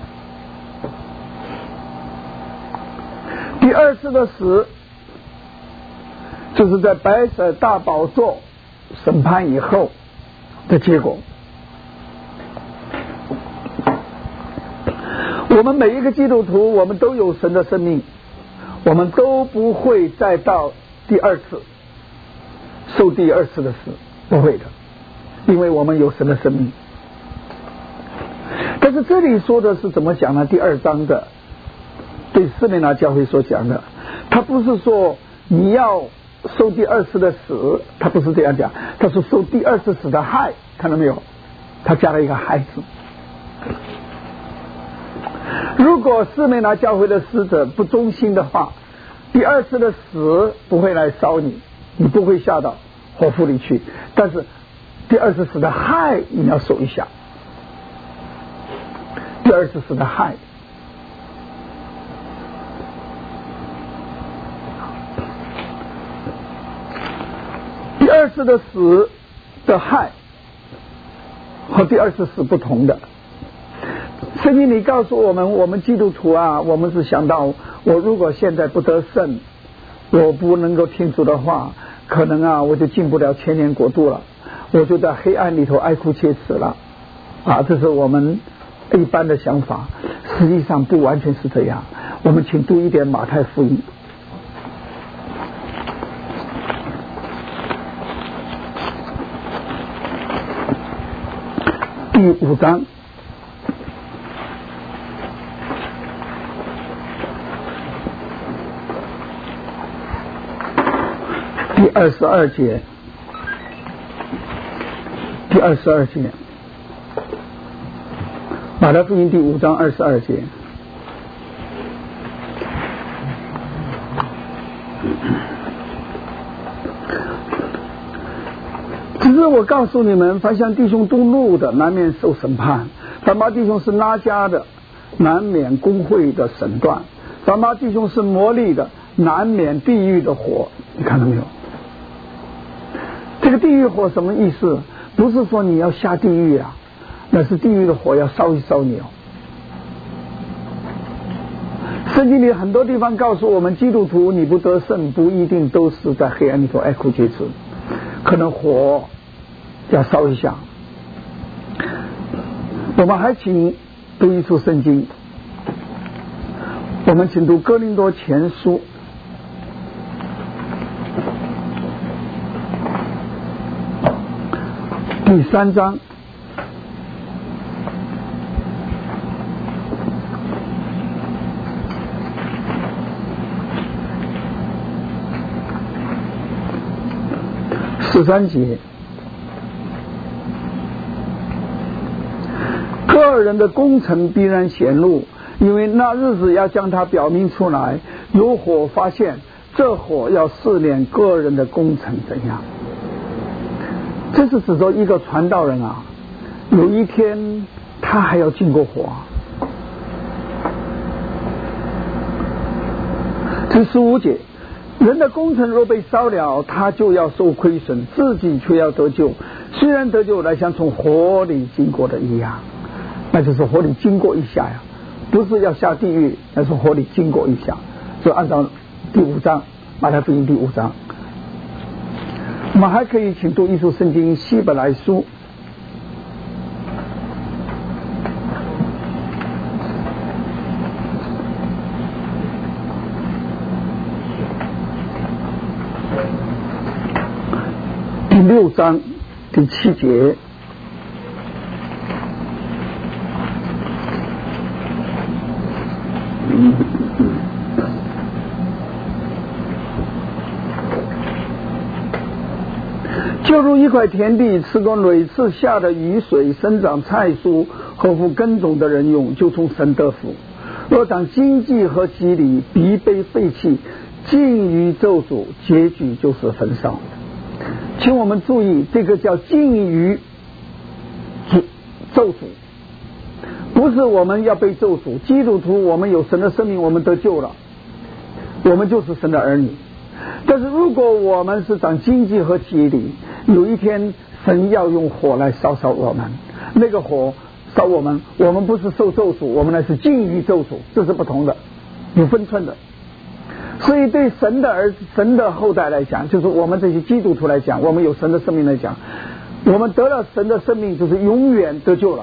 第二次的死就是在白色大宝座审判以后的结果。我们每一个基督徒，我们都有神的生命，我们都不会再到第二次受第二次的死，不会的，因为我们有神的生命。但是这里说的是怎么讲呢？第二章的对斯美拿教会所讲的，他不是说你要受第二次的死，他不是这样讲，他说受第二次死的害，看到没有？他加了一个害字。如果斯美拿教会的使者不忠心的话，第二次的死不会来烧你，你不会下到火湖里去，但是第二次死的害你要受一下。第二次死的害，第二次的死的害和第二次死不同的。圣经里告诉我们，我们基督徒啊，我们是想到我如果现在不得胜，我不能够听主的话，可能啊我就进不了千年国度了，我就在黑暗里头哀哭切齿了啊，这是我们一般的想法。实际上不完全是这样。我们请读一点马太福音第五章第二十二节，第二十二节，马太福音第五章二十二节。只是我告诉你们，凡向弟兄动怒的，难免受审判；凡把弟兄是拉家的，难免公会的审断；凡把弟兄是魔力的，难免地狱的火。你看到没有？这个地狱火什么意思？ 不是说你要下地狱啊，那是地狱的火要烧一烧你哦。圣经里很多地方告诉我们，基督徒你不得胜，不一定都是在黑暗里头哀哭切齿，可能火要烧一下。我们还请读一处圣经，我们请读哥林多前书第三章十三节，个二人的工程必然显露，因为那日子要将它表明出来。有火发现，这火要试炼个人的工程怎样。这是指着一个传道人啊，有一天他还要经过火。第十五节，人的工程若被烧了，他就要受亏损，自己却要得救。虽然得救来像从火里经过的一样，那就是火里经过一下呀，不是要下地狱，那是火里经过一下。所以按照第五章，马太福音第五章，我们还可以请读一处圣经，希伯来书第六章第七节。就如一块田地，吃过蕊次下的雨水，生长菜蔬，合乎耕种的人用，就从神得福。若当经济和洗礼，必被废弃，尽于咒诅，结局就是焚烧。请我们注意，这个叫尽于咒诅，不是我们要被咒诅。基督徒我们有神的生命，我们得救了，我们就是神的儿女。但是如果我们是长经济和洗礼，有一天神要用火来烧烧我们，那个火烧我们，我们不是受咒诅，我们乃是尽于咒诅，这是不同的，有分寸的。所以对神的儿子、神的后代来讲，就是我们这些基督徒来讲，我们有神的生命来讲，我们得了神的生命就是永远得救了。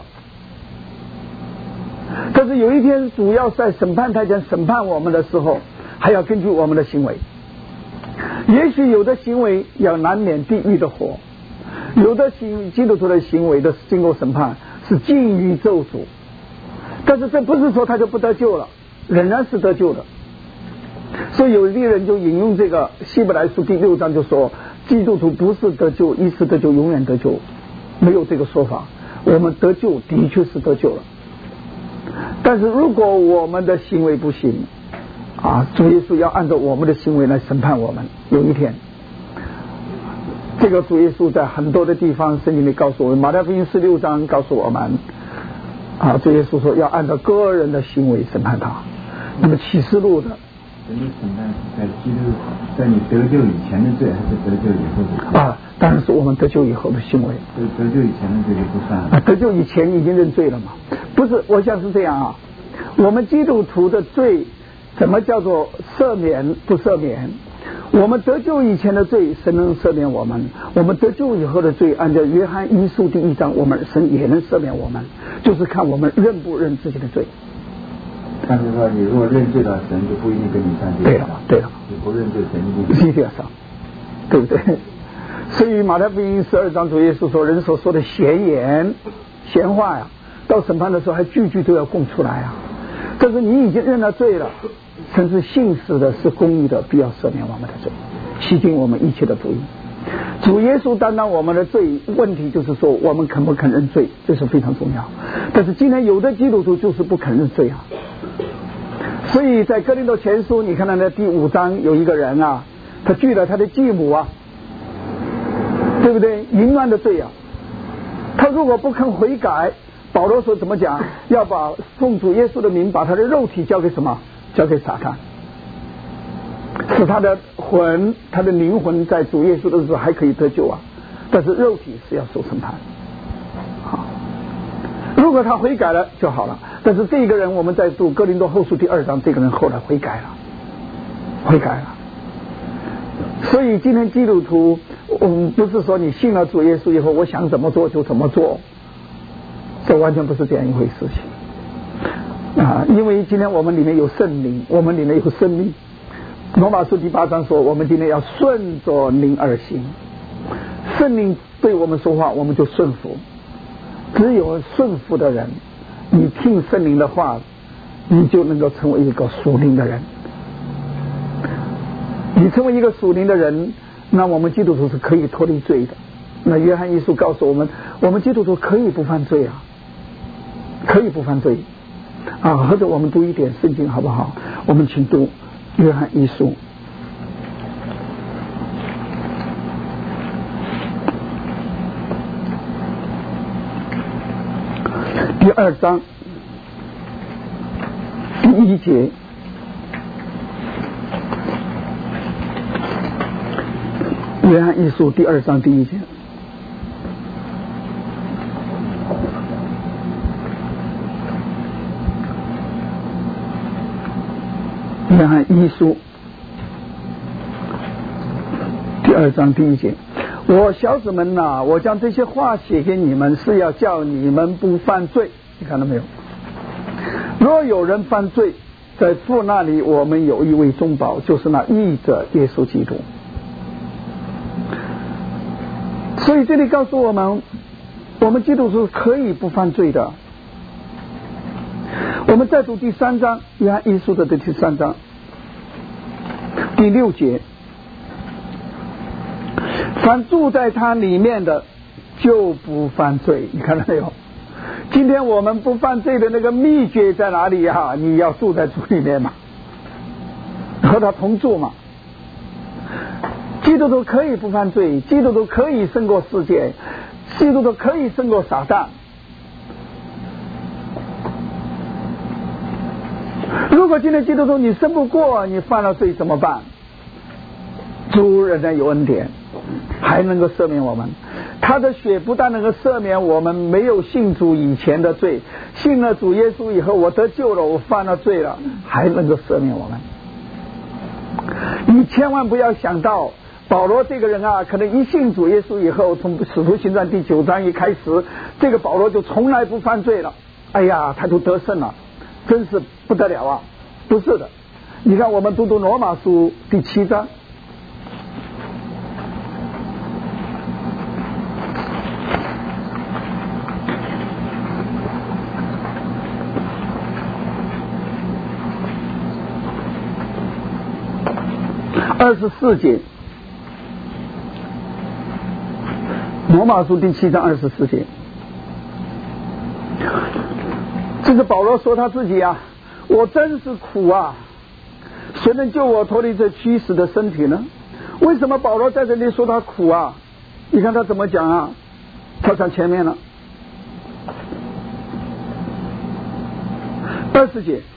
但是有一天主要在审判台前审判我们的时候，还要根据我们的行为，也许有的行为要难免地狱的火，有的行基督徒的行为的经过审判是尽于咒诅，但是这不是说他就不得救了，仍然是得救的。所以有些人就引用这个希伯来书第六章，就说基督徒不是得救一次得救永远得救，没有这个说法。我们得救的确是得救了，但是如果我们的行为不行啊，主耶稣要按照我们的行为来审判我们。有一天，这个主耶稣在很多的地方圣经里告诉我们，马太福音十六章告诉我们啊，主耶稣说要按照个人的行为审判他。那么启示录的神的审判是在基督在你得救以前的罪，还是得救以后的罪？ 啊，当然是我们得救以后的行为。 得得救以前的罪就不算了。 啊，得救以前已经认罪了嘛？不是，我想是这样啊。我们基督徒的罪怎么叫做赦免不赦免？我们得救以前的罪，神能赦免我们；我们得救以后的罪，按照约翰一书第一章，我们神也能赦免我们，就是看我们认不认自己的罪。 但是说，你如果认罪了，神就不一定跟你算罪。 对了，对了， 你不认罪，神一定一定要上，对不对？所以马太福音十二章主耶稣说，人所说的闲言、闲话呀，到审判的时候还句句都要供出来啊。但是你已经认了罪了，神是信实的，是公义的，必要赦免我们的罪，洗净我们一切的不义。主耶稣担当我们的罪，问题就是说我们肯不肯认罪，这是非常重要。但是今天有的基督徒就是不肯认罪啊。所以在哥林多前书，你看到那第五章有一个人啊，他拒了他的继母啊，对不对？淫乱的罪啊，他如果不肯悔改，保罗说怎么讲？要把奉主耶稣的名，把他的肉体交给什么？交给撒旦，使他的魂、他的灵魂在主耶稣的时候还可以得救啊。 但是肉体是要受审判。好，如果他悔改了就好了。但是这个人，我们在读哥林多后书第二章，这个人后来悔改了，悔改了。所以今天基督徒，我们不是说你信了主耶稣以后，我想怎么做就怎么做，这完全不是这样一回事情啊！因为今天我们里面有圣灵，我们里面有生命。罗马书第八章说，我们今天要顺着灵而行，圣灵对我们说话，我们就顺服。只有顺服的人，你听圣灵的话，你就能够成为一个属灵的人。你成为一个属灵的人，那我们基督徒是可以脱离罪的。那约翰一书告诉我们，我们基督徒可以不犯罪啊，可以不犯罪啊。或者我们读一点圣经好不好？我们请读约翰一书第二章第一节。约翰一书第二章第一节。约翰一书第二章第一节，我小子们呐、啊，我将这些话写给你们，是要叫你们不犯罪。你看到没有？若有人犯罪，在父那里我们有一位中保，就是那义者耶稣基督。所以这里告诉我们，我们基督徒可以不犯罪的。我们再读第三章，约翰一书的第三章第六节，凡住在他里面的就不犯罪。你看到没有？今天我们不犯罪的那个秘诀在哪里啊？你要住在主里面嘛，和他同住嘛。基督徒可以不犯罪，基督徒可以胜过世界，基督徒可以胜过撒旦。如果今天基督徒你胜不过，你犯了罪怎么办？主仍然有恩典，还能够赦免我们。他的血不但能够赦免我们没有信主以前的罪，信了主耶稣以后，我得救了，我犯了罪了，还能够赦免我们。你千万不要想到保罗这个人啊，可能一信主耶稣以后，从使徒行传第九章一开始，这个保罗就从来不犯罪了，哎呀他就得胜了，真是不得了啊！不是的，你看我们读读罗马书第七章，二十四节，罗马书第七章二十四节，这个保罗说他自己啊，我真是苦啊，谁能救我脱离这虚实的身体呢？为什么保罗在这里说他苦啊？你看他怎么讲啊？他上前面了，二十节，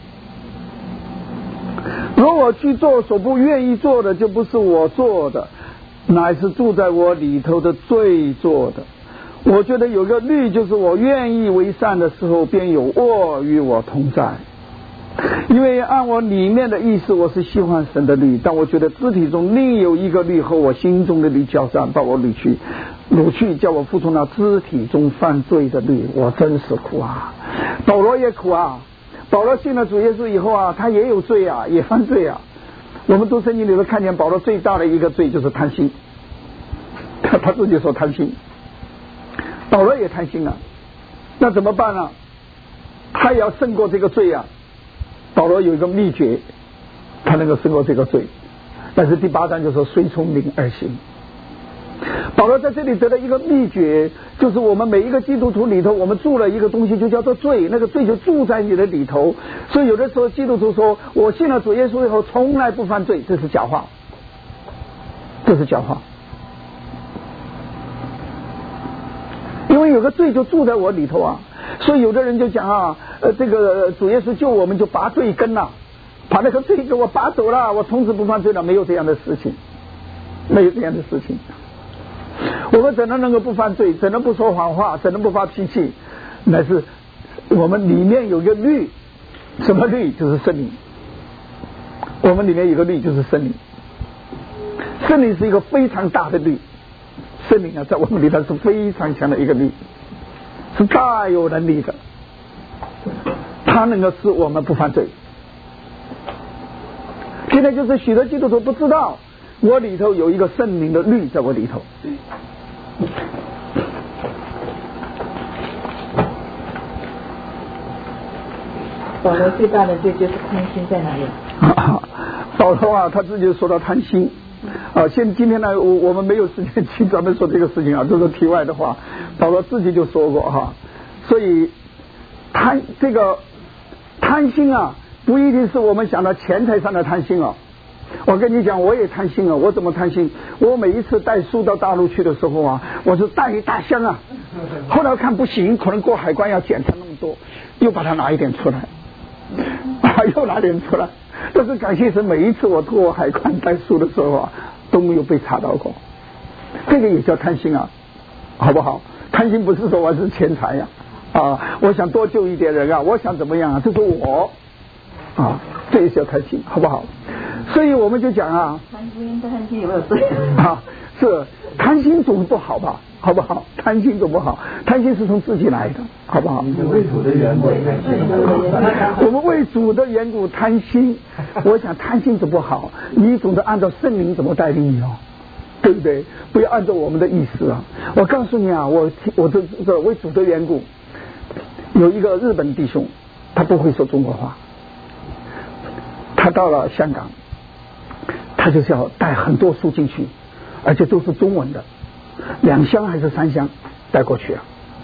若我去做所不愿意做的，就不是我做的，乃是住在我里头的罪做的。我觉得有个律，就是我愿意为善的时候，便有恶与我同在。因为按我里面的意思，我是喜欢神的律，但我觉得肢体中另有一个律和我心中的律交战，把我掳去掳去叫我服从那肢体中犯罪的律，我真是苦啊！保罗也苦啊，保罗信了主耶稣以后啊，他也有罪啊，也犯罪啊。我们读圣经里头看见保罗最大的一个罪就是贪心，他他自己说贪心，保罗也贪心啊，那怎么办呢？他也要胜过这个罪啊。保罗有一个秘诀，他能够胜过这个罪。但是第八章就说随从灵而行。保罗在这里得了一个秘诀，就是我们每一个基督徒里头，我们住了一个东西，就叫做罪，那个罪就住在你的里头。所以有的时候基督徒说我信了主耶稣以后从来不犯罪，这是假话，这是假话。因为有个罪就住在我里头啊，所以有的人就讲啊，呃，这个主耶稣救我们就拔罪根了，把那个罪给我拔走了，我从此不犯罪了。没有这样的事情，没有这样的事情。 我们怎能能够不犯罪？怎能不说谎话？怎能不发脾气？乃是我们里面有一个律，什么律？就是圣灵。我们里面有个律，就是圣灵。圣灵是一个非常大的律，圣灵啊，在我们里头是非常强的一个律，是大有能力的，它能够使我们不犯罪。现在就是许多基督徒不知道，我里头有一个圣灵的律在我里头。 保罗最大的罪就是贪心在哪里？ 保罗啊，他自己说到贪心啊。现今天呢，我我们没有时间去专门说这个事情啊，这是题外的话。保罗自己就说过哈，所以贪这个贪心啊，不一定是我们想到钱财上的贪心哦。我跟你讲，我也贪心啊。我怎么贪心？我每一次带书到大陆去的时候啊，我是带一大箱啊。后来看不行，可能过海关要检查那么多，又把它拿一点出来。啊，又拿点出来，但是感谢神，每一次我过海关带书的时候啊，都没有被查到过。这个也叫贪心啊，好不好？贪心不是说我是钱财呀、啊，啊，我想多救一点人啊，我想怎么样啊，这是我啊，这也叫贪心，好不好？所以我们就讲啊， 贪心贪心有没有罪啊？是贪心总不好吧，好不好？贪心总不好，贪心是从自己来的，好不好？ 为主的缘故贪心， 我们为主的缘故贪心，我想贪心怎么不好？你总得按照圣灵怎么带领你哦，对不对？不要按照我们的意思啊！我告诉你啊，我我这这为主的缘故，有一个日本弟兄，他不会说中国话，他到了香港，他就是要带很多书进去。而且都是中文的，两箱还是三箱带过去啊？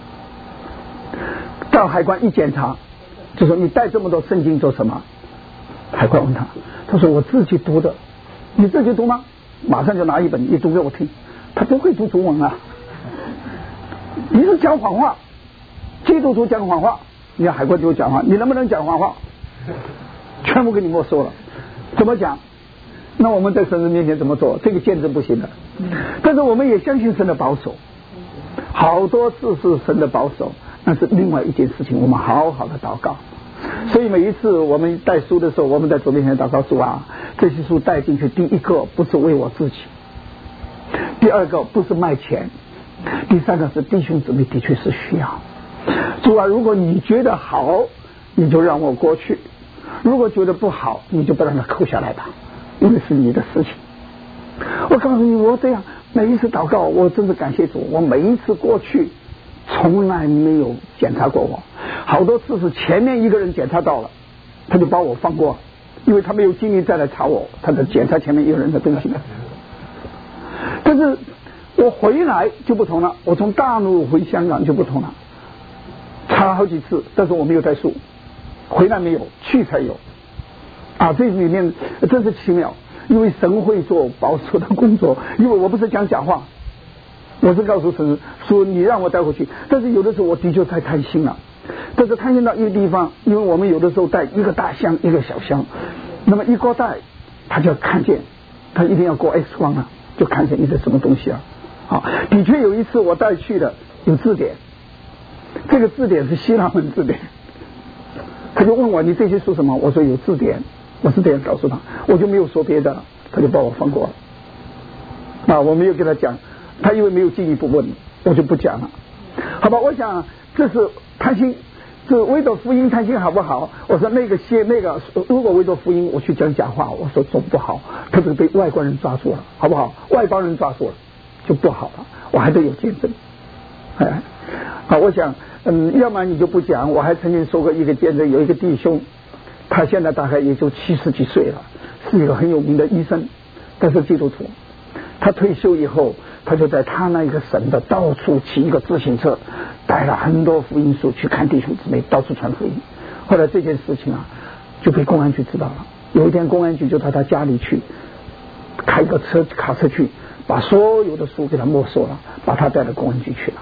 到海关一检查，就说你带这么多圣经做什么？海关问他，他说我自己读的。你自己读吗？马上就拿一本，你读给我听。他不会读中文啊！你是讲谎话，基督徒讲谎话，你要海关就讲话，你能不能讲谎话？全部给你没收了。怎么讲？那我们在神人面前怎么做？这个见证不行的。但是我们也相信神的保守，好多次是神的保守，那是另外一件事情。我们好好的祷告。所以每一次我们带书的时候，我们在主面前祷告主啊，这些书带进去，第一个不是为我自己，第二个不是卖钱，第三个是弟兄姊妹的确是需要。主啊，如果你觉得好，你就让我过去；如果觉得不好，你就不让它扣下来吧。因为是你的事情。我告诉你，我这样每一次祷告，我真是感谢主。我每一次过去，从来没有检查过我，好多次是前面一个人检查到了，他就把我放过，因为他没有精力再来查我，他在检查前面一个人的东西。但是我回来就不同了，我从大陆回香港就不同了，查了好几次，但是我没有带书，回来没有，去才有。啊，这里面真是奇妙，因为神会做保守的工作。因为我不是讲假话，我是告诉神说你让我带回去。但是有的时候我的确太贪心了，但是贪心到一个地方，因为我们有的时候带一个大箱一个小箱，那么一过带他就要看见，他一定要过 X 光啊，就看见一个什么东西啊。啊，的确有一次我带去的有字典，这个字典是希腊文字典，他就问我你这些书什么？我说有字典。我是这样告诉他，我就没有说别的，他就把我放过了。啊，我没有跟他讲，他因为没有进一步问，我就不讲了。好吧，我想这是贪心，这为了福音贪心好不好？我说那个些那个，如果为了福音我去讲假话，我说总不好，特别被外国人抓住了，好不好？外邦人抓住了就不好了，我还得有见证。哎，啊，我想，嗯，要么你就不讲。我还曾经说过一个见证，有一个弟兄。他现在大概也就七十几岁了，是一个很有名的医生，但是基督徒。他退休以后，他就在他那一个省的到处骑一个自行车，带了很多福音书去看弟兄姊妹，到处传福音。后来这件事情啊，就被公安局知道了。有一天公安局就到他家里去，开一个车卡车去，把所有的书给他没收了，把他带到公安局去了。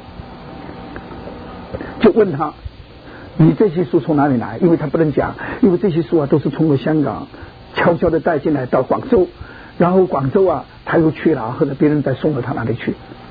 就问他。你这些书从哪里来？因为他不能讲，因为这些书啊都是从香港悄悄的带进来到广州，然后广州啊他又去了，或者别人再送到他那里去。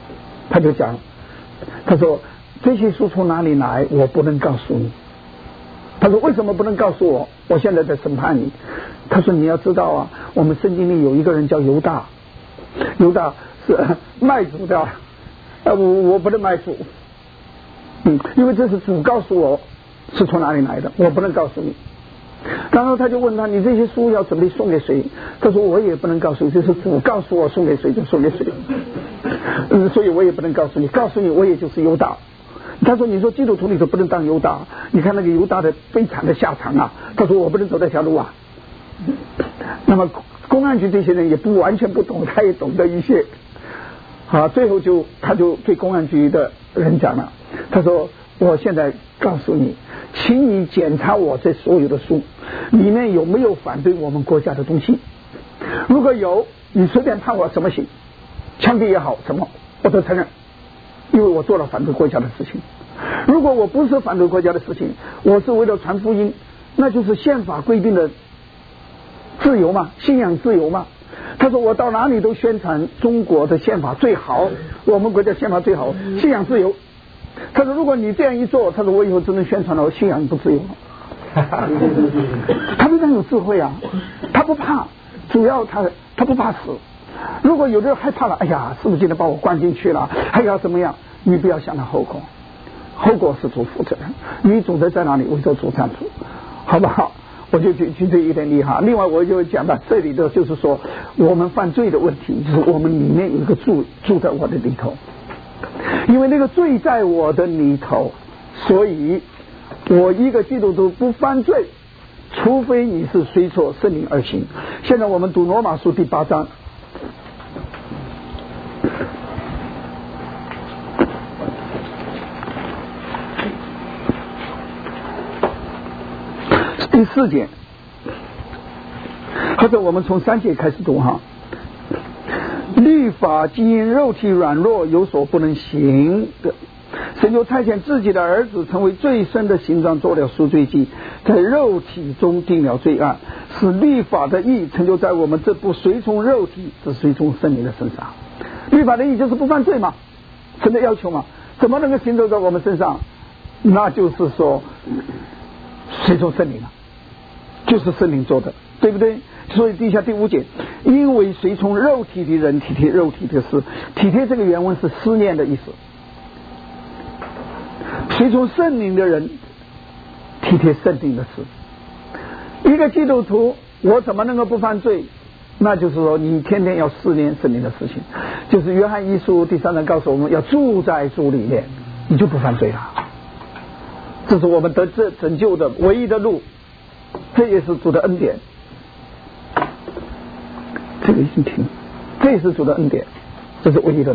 他就讲，他说这些书从哪里来我不能告诉你。他说为什么不能告诉我？我现在在审判你。他说你要知道啊，我们圣经里有一个人叫犹大，犹大是卖主的，呃，我我不能卖主，嗯，因为这是主告诉我是从哪里来的，我不能告诉你。然后他就问他，你这些书要准备送给谁？他说我也不能告诉你，这是主告诉我送给谁就送给谁，嗯，所以我也不能告诉你，告诉你我也就是犹大。他说你说基督徒里头不能当犹大，你看那个犹大的悲惨的下场啊。他说我不能走这条路啊。那么公安局这些人也不完全不懂，他也懂得一些。好，最后就他就对公安局的人讲了，他说我现在告诉你，请你检查我这所有的书里面有没有反对我们国家的东西，如果有，你随便判我什么刑，枪毙也好什么我都承认，因为我做了反对国家的事情。如果我不是反对国家的事情，我是为了传福音，那就是宪法规定的自由嘛，信仰自由嘛。他说我到哪里都宣传中国的宪法最好，我们国家宪法最好，信仰自由。他说如果你这样一做，他说我以后只能宣传了我信仰不自由了。他非常有智慧啊，他不怕，主要他他不怕死。如果有的人害怕了，哎呀，是不是今天把我关进去了，还要怎么样？你不要想到后果，后果是主负责任，你主责在哪里？为着主站主，好不好？我就举举这一点例哈。另外我就讲到这里的就是说我们犯罪的问题，就是我们里面有一个罪住在我的里头，因为那个罪在我的里头，所以我一个基督徒不犯罪，除非你是随着圣灵而行。现在我们读罗马书第八章第四节，或者我们从三节开始读哈。律法既因肉体软弱有所不能行的，神就差遣自己的儿子成为最深的形状，做了赎罪祭，在肉体中定了罪案，使律法的义成就在我们这不随从肉体只随从圣灵的身上。律法的义就是不犯罪嘛，神的要求嘛，怎么能够行走在我们身上？那就是说随从圣灵了，就是圣灵做的，对不对？所以底下第五节，因为随从肉体的人体贴肉体的事，体贴这个原文是思念的意思，随从圣灵的人体贴圣灵的事。一个基督徒我怎么能够不犯罪？那就是说你天天要思念圣灵的事情，就是约翰一书第三章告诉我们要住在主里面，你就不犯罪了。这是我们得这拯救的唯一的路，这也是主的恩典。这个已经停，这也是主的恩典，这是唯一的路。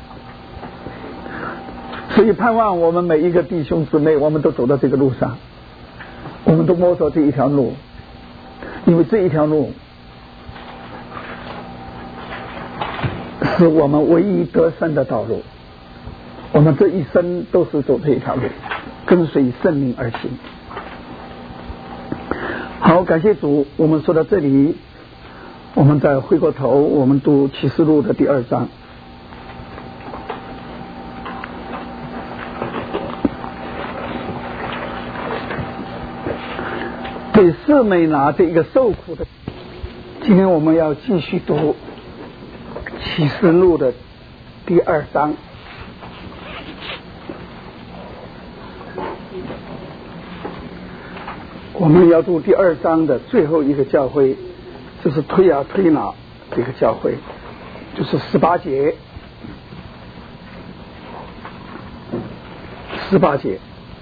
所以盼望我们每一个弟兄姊妹，我们都走到这个路上，我们都摸索这一条路，因为这一条路是我们唯一得胜的道路，我们这一生都是走这一条路，跟随圣灵而行。好，感谢主，我们说到这里，我们再回过头，我们读启示录的第二章。对士美拿这一个受苦的，今天我们要继续读启示录的第二章。我们要读第二章的最后一个教会，就是推啊推拿这个教会，就是十八节，十八节。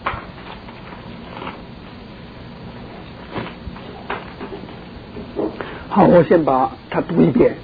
好，我先把它读一遍。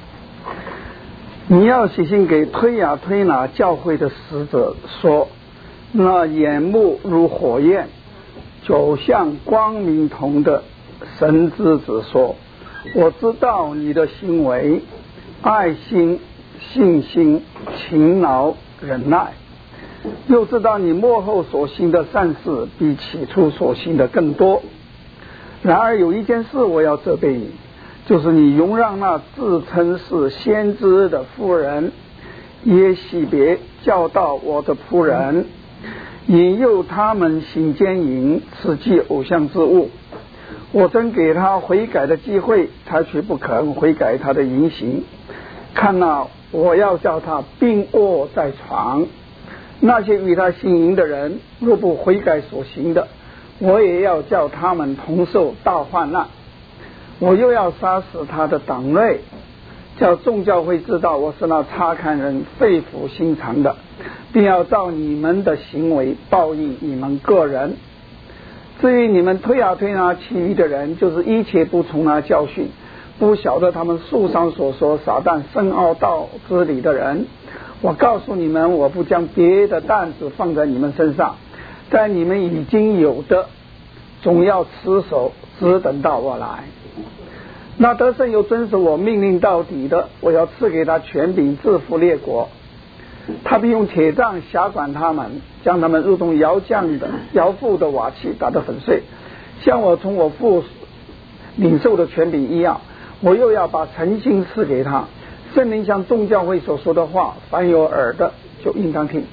你要写信给推雅推拿教会的使者说，那眼目如火焰，走向光明同的神之子说，我知道你的行为，爱心、信心、勤劳、忍耐，又知道你末后所行的善事比起初所行的更多。然而有一件事我要责备你，就是你容让那自称是先知的妇人耶洗别教导我的仆人，引诱他们行奸淫，吃祭偶像之物。我曾给他悔改的机会，他却不肯悔改他的淫行。看哪，我要叫他病卧在床。那些与他行淫的人，若不悔改所行的，我也要叫他们同受大患难。我又要杀死他的党类，叫众教会知道我是那察看人肺腑心肠的，并要照你们的行为报应你们个人。至于你们推啊推拿其余的人，就是一切不从那教训，不晓得他们书上所说撒旦深奥道之理的人，我告诉你们，我不将别的担子放在你们身上，但你们已经有的总要持守，只等到我来。那得胜有遵守我命令到底的，我要赐给他权柄制服列国，他必用铁杖辖管他们，将他们如同窑匠的窑父的瓦器打得粉碎，像我从我父领受的权柄一样。我又要把诚心赐给他。圣灵像众教会所说的话，凡有耳的就应当听。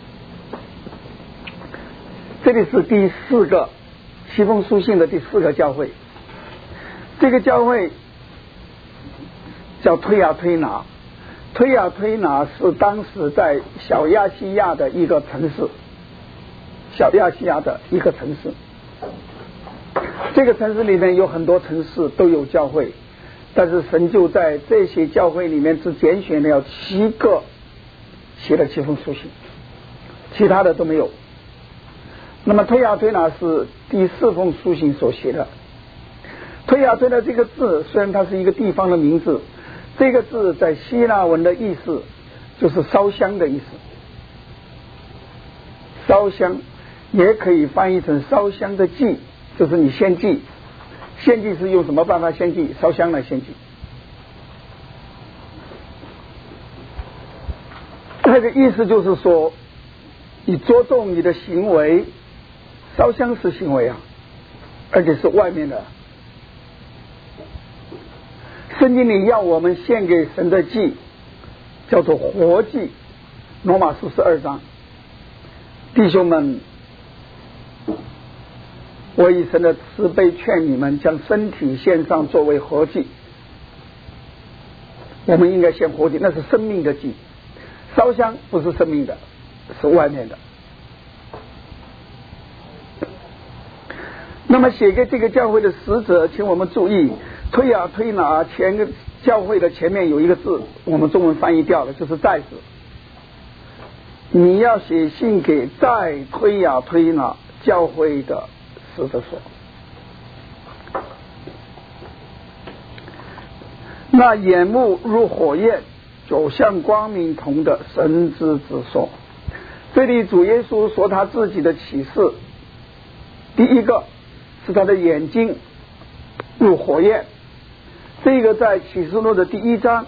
这里是第四个七封书信的第四个教会，这个教会叫推亚推拿。推亚推拿是当时在小亚细亚的一个城市，小亚细亚的一个城市。这个城市里面有很多城市都有教会，但是神就在这些教会里面只拣选了七个写了七封书信，其他的都没有。那么推亚推拿是第四封书信所写的。推亚推拿这个字虽然它是一个地方的名字，这个字在希腊文的意思就是烧香的意思，烧香也可以翻译成烧香的祭，就是你献祭。献祭是用什么办法献祭？烧香来献祭。那个意思就是说，你着重你的行为，烧香是行为啊，而且是外面的。圣经里要我们献给神的祭叫做活祭，罗马书十二章。弟兄们，我以神的慈悲劝你们，将身体献上作为活祭。我们应该献活祭，那是生命的祭。烧香不是生命的，是外面的。那么写给这个教会的使者，请我们注意，推啊推拿前个教会的前面有一个字，我们中文翻译掉了，就是在字。你要写信给在推啊推拿教会的使者说，那眼目如火焰，走向光明同的神之子说。这里主耶稣说他自己的启示，第一个是他的眼睛如火焰，这个在启示录的第一章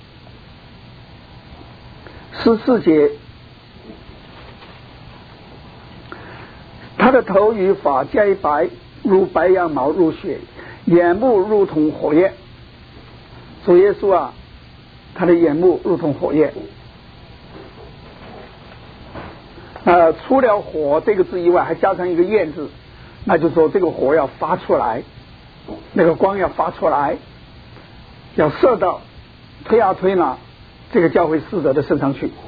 十四节，他的头与发皆白，如白羊毛如雪，眼目如同火焰。主耶稣啊，他的眼目如同火焰。呃，除了火这个字以外，还加上一个焰字，那就是说这个火要发出来，那个光要发出来，要射到推啊推拿这个教会使者的身上去。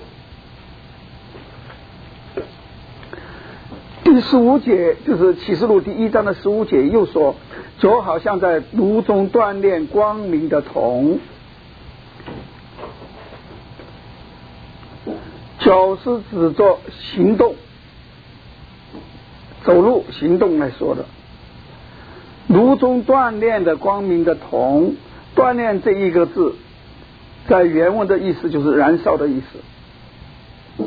第十五节就是启示录第一章的十五节，又说，就好像在炉中锻炼光明的铜，脚是指着行动，走路行动来说的。炉中锻炼的光明的铜，锻炼这一个字在原文的意思就是燃烧的意思，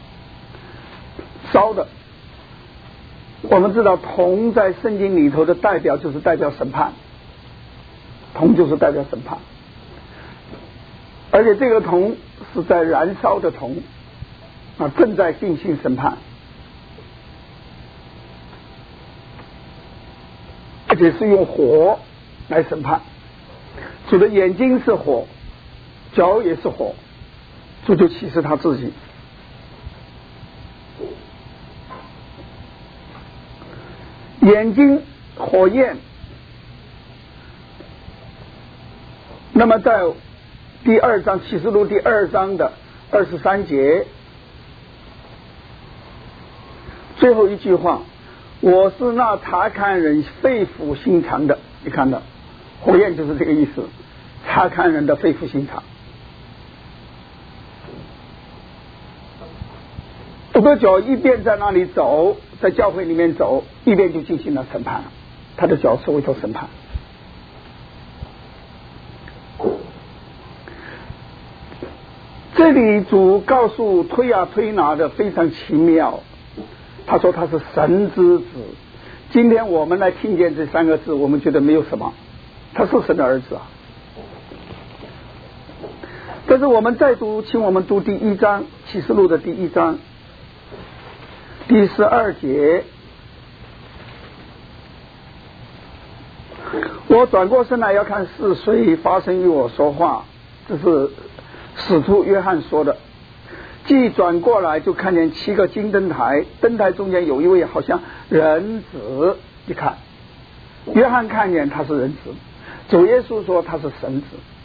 烧的。我们知道铜在圣经里头的代表就是代表审判，铜就是代表审判，而且这个铜是在燃烧的铜啊，正在进行审判，而且是用火来审判。主的眼睛是火，脚也是火， 主就启示他自己。眼睛火焰，那么在第二章启示录第二章的二十三节最后一句话，我是那查看人肺腑心肠的。你看到火焰就是这个意思，查看人的肺腑心肠。五个脚一边在那里走，在教会里面走，一边就进行了审判，他的脚是为头审判。这里主告诉推啊推拿的非常奇妙，他说他是神之子。今天我们来听见这三个字，我们觉得没有什么，他是神的儿子啊。但是我们再读，请我们读第一章启示录的第一章第十二节，我转过身来要看是谁发声与我说话，这是使徒约翰说的。既转过来就看见七个金灯台，灯台中间有一位好像人子，你看约翰看见他是人子，主耶稣说他是神子。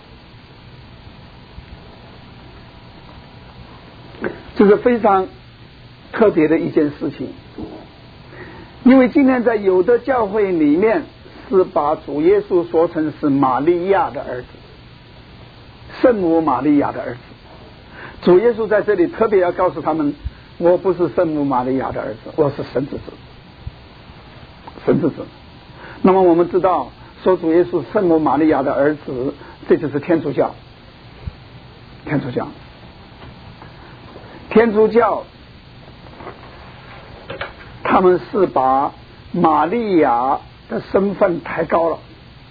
这是非常特别的一件事情，因为今天在有的教会里面是把主耶稣说成是玛利亚的儿子，圣母玛利亚的儿子。主耶稣在这里特别要告诉他们，我不是圣母玛利亚的儿子，我是神之子，神之子。那么我们知道说主耶稣圣母玛利亚的儿子，这就是天主教。天主教天主教他们是把玛利亚的身份抬高了，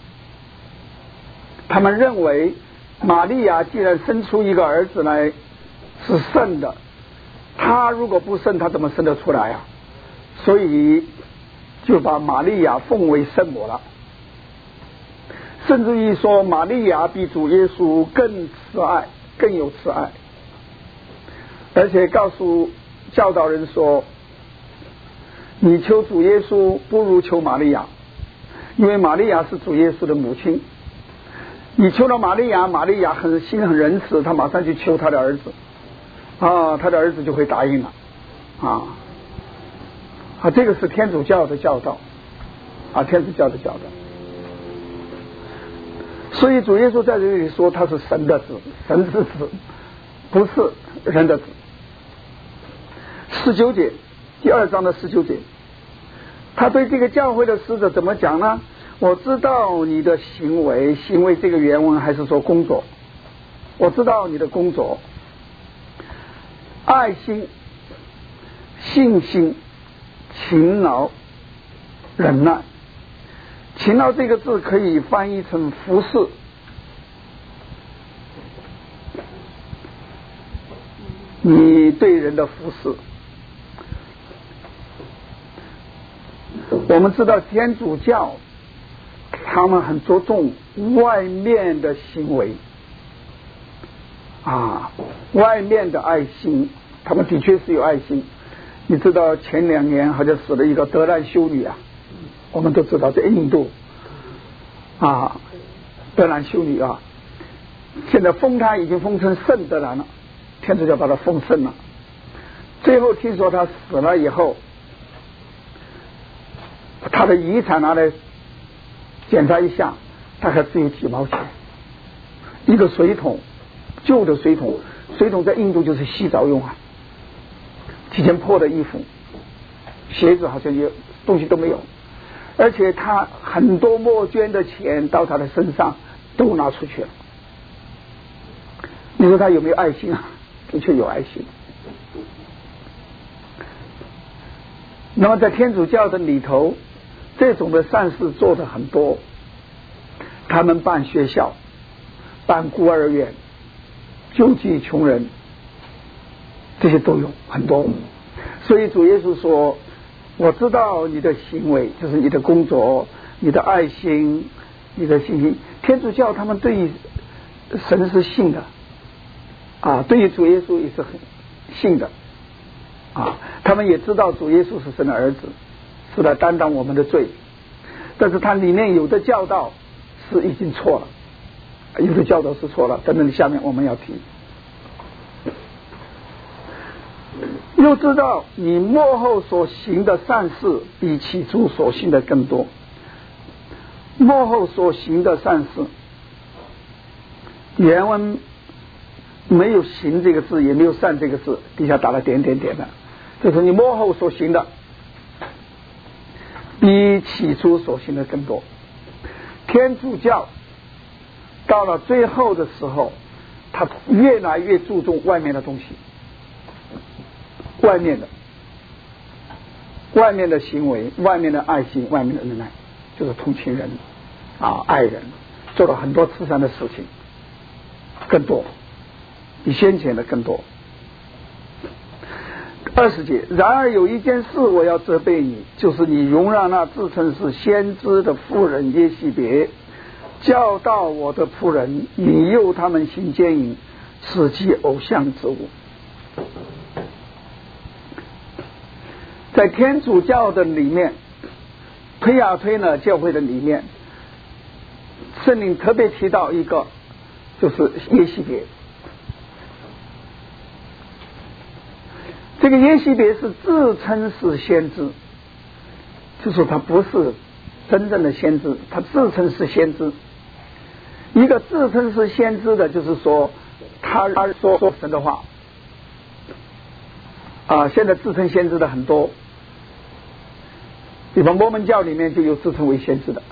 他们认为玛利亚既然生出一个儿子来是圣的，他如果不圣他怎么生得出来啊？所以就把玛利亚奉为圣母了，甚至于说玛利亚比主耶稣更慈爱，更有慈爱，而且告诉教导人说，你求主耶稣不如求玛利亚，因为玛利亚是主耶稣的母亲，你求了玛利亚，玛利亚很心很仁慈，他马上去求他的儿子啊，他的儿子就会答应了啊啊，这个是天主教的教导啊，天主教的教导。所以主耶稣在这里说他是神的子，神之子，不是人的子。十九节，第二章的十九节，他对这个教会的使者怎么讲呢？我知道你的行为，行为这个原文还是说工作，我知道你的工作，爱心、信心、勤劳、忍耐。勤劳这个字可以翻译成服侍，你对人的服侍。我们知道天主教他们很着重外面的行为啊，外面的爱心，他们的确是有爱心。你知道前两年好像死了一个德兰修女啊，我们都知道在印度啊，德兰修女啊，现在封她已经封成圣德兰了，天主教把她封圣了。最后听说她死了以后，她的遗产拿来检查一下，大概只有几毛钱，一个水桶，旧的水桶，水桶在印度就是洗澡用啊，几件破的衣服，鞋子好像也东西都没有，而且他很多募捐的钱到他的身上都拿出去了。你说他有没有爱心啊？的确有爱心。那么在天主教的里头，这种的善事做的很多，他们办学校，办孤儿院，救济穷人，这些都有很多。所以主耶稣说，我知道你的行为，就是你的工作，你的爱心，你的信心。天主教他们对神是信的啊，对于主耶稣也是很信的啊，他们也知道主耶稣是神的儿子，是来担当我们的罪，但是他里面有的教导是已经错了，有的教导是错了，等等下面我们要提。又知道你末后所行的善事比起初所行的更多。末后所行的善事，原文没有行这个字，也没有善这个字，底下打了点点点的，就是你末后所行的比起初所行的更多。天主教到了最后的时候，他越来越注重外面的东西，外面的外面的行为，外面的爱心，外面的仁爱，就是同情人啊，爱人，做了很多慈善的事情，更多，比先前的更多。二十节，然而有一件事我要责备你，就是你容让那自称是先知的妇人耶西别教导我的仆人，引诱他们行奸淫，使其偶像之物。在天主教的里面，推雅推呢教会的里面，圣灵特别提到一个，就是耶西别。这个耶西别是自称是先知，就是他不是真正的先知，他自称是先知。一个自称是先知的，就是说他说说神的话啊。现在自称先知的很多，比方摩门教里面就有自称为先知的。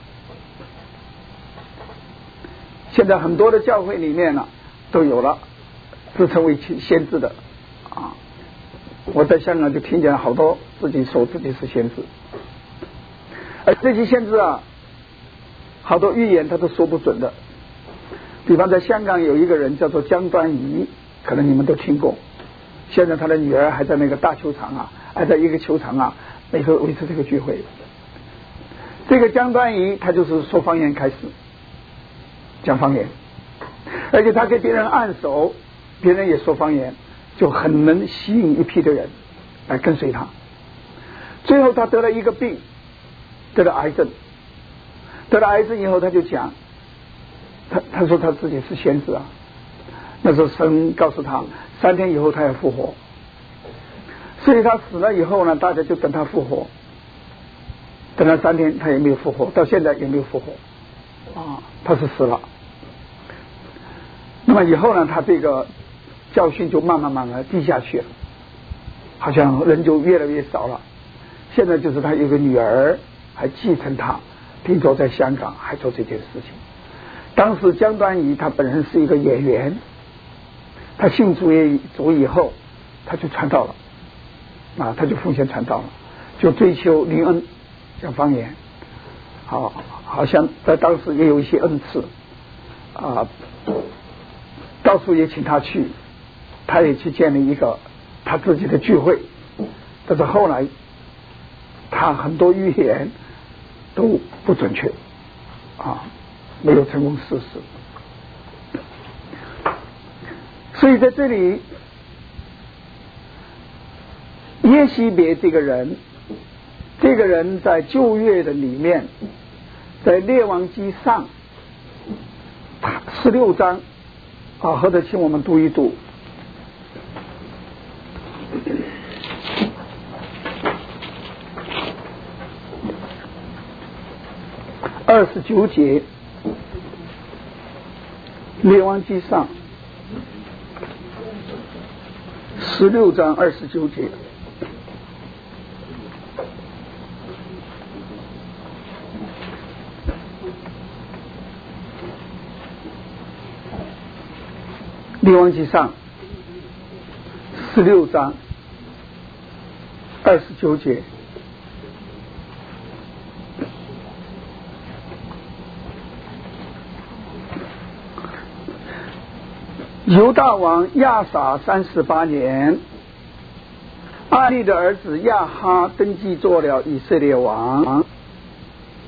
现在很多的教会里面呢、啊、都有了自称为先知的啊。我在香港就听见好多自己说自己是先知，而这些先知啊，好多预言他都说不准的。比方在香港有一个人叫做江端仪，可能你们都听过，现在他的女儿还在那个大球场啊，还在一个球场啊，每次维持这个聚会。这个江端仪他就是说方言开始讲方言，而且他给别人按手，别人也说方言，就很能吸引一批的人来跟随他。最后他得了一个病，得了癌症，得了癌症以后他就讲，他他说他自己是先知啊，那时候神告诉他三天以后他要复活，所以他死了以后呢，大家就等他复活，等了三天他也没有复活，到现在也没有复活啊，他是死了。那么以后呢，他这个教训就慢慢慢慢低下去了，好像人就越来越少了。现在就是他有个女儿还继承他，听说在香港还做这件事情。当时江端仪他本人是一个演员，他信主耶主以后他就传道了啊，他就奉献传道了，就追求灵恩，讲方言，好，好像在当时也有一些恩赐啊，到处也请他去，他也去建立一个他自己的聚会，但是后来他很多预言都不准确啊，没有成功实施。所以在这里，耶西别这个人，这个人在旧约的里面，在列王记上十六章啊，或者请我们读一读。二十九节，列王记上十六章二十九节。列王记上十六章二十九节，犹大王亚撒三十八年，阿利的儿子亚哈登基做了以色列王。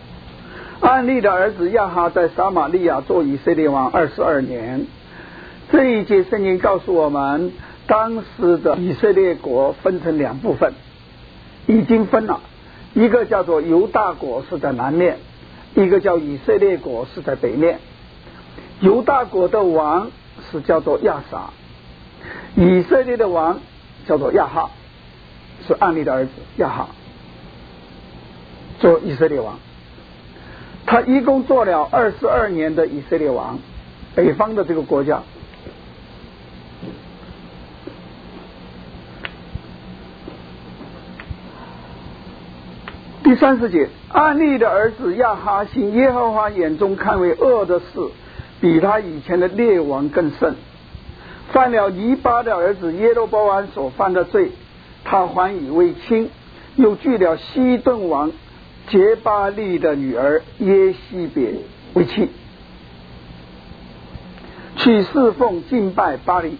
阿利的儿子亚哈在撒玛利亚做以色列王二十二年。 这一节圣经告诉我们，当时的以色列国分成两部分，已经分了，一个叫做犹大国是在南面，一个叫以色列国是在北面。犹大国的王是叫做亚撒，以色列的王叫做亚哈，是暗利的儿子亚哈做以色列王。他一共做了二十二年的以色列王，北方的这个国家。第三十节，暗利的儿子亚哈行耶和华眼中看为恶的事，比他以前的列王更甚，犯了尼巴的儿子耶罗波安所犯的罪，他还以为轻，又拒了西顿王杰巴利的女儿耶西别为妻，去侍奉敬拜巴黎。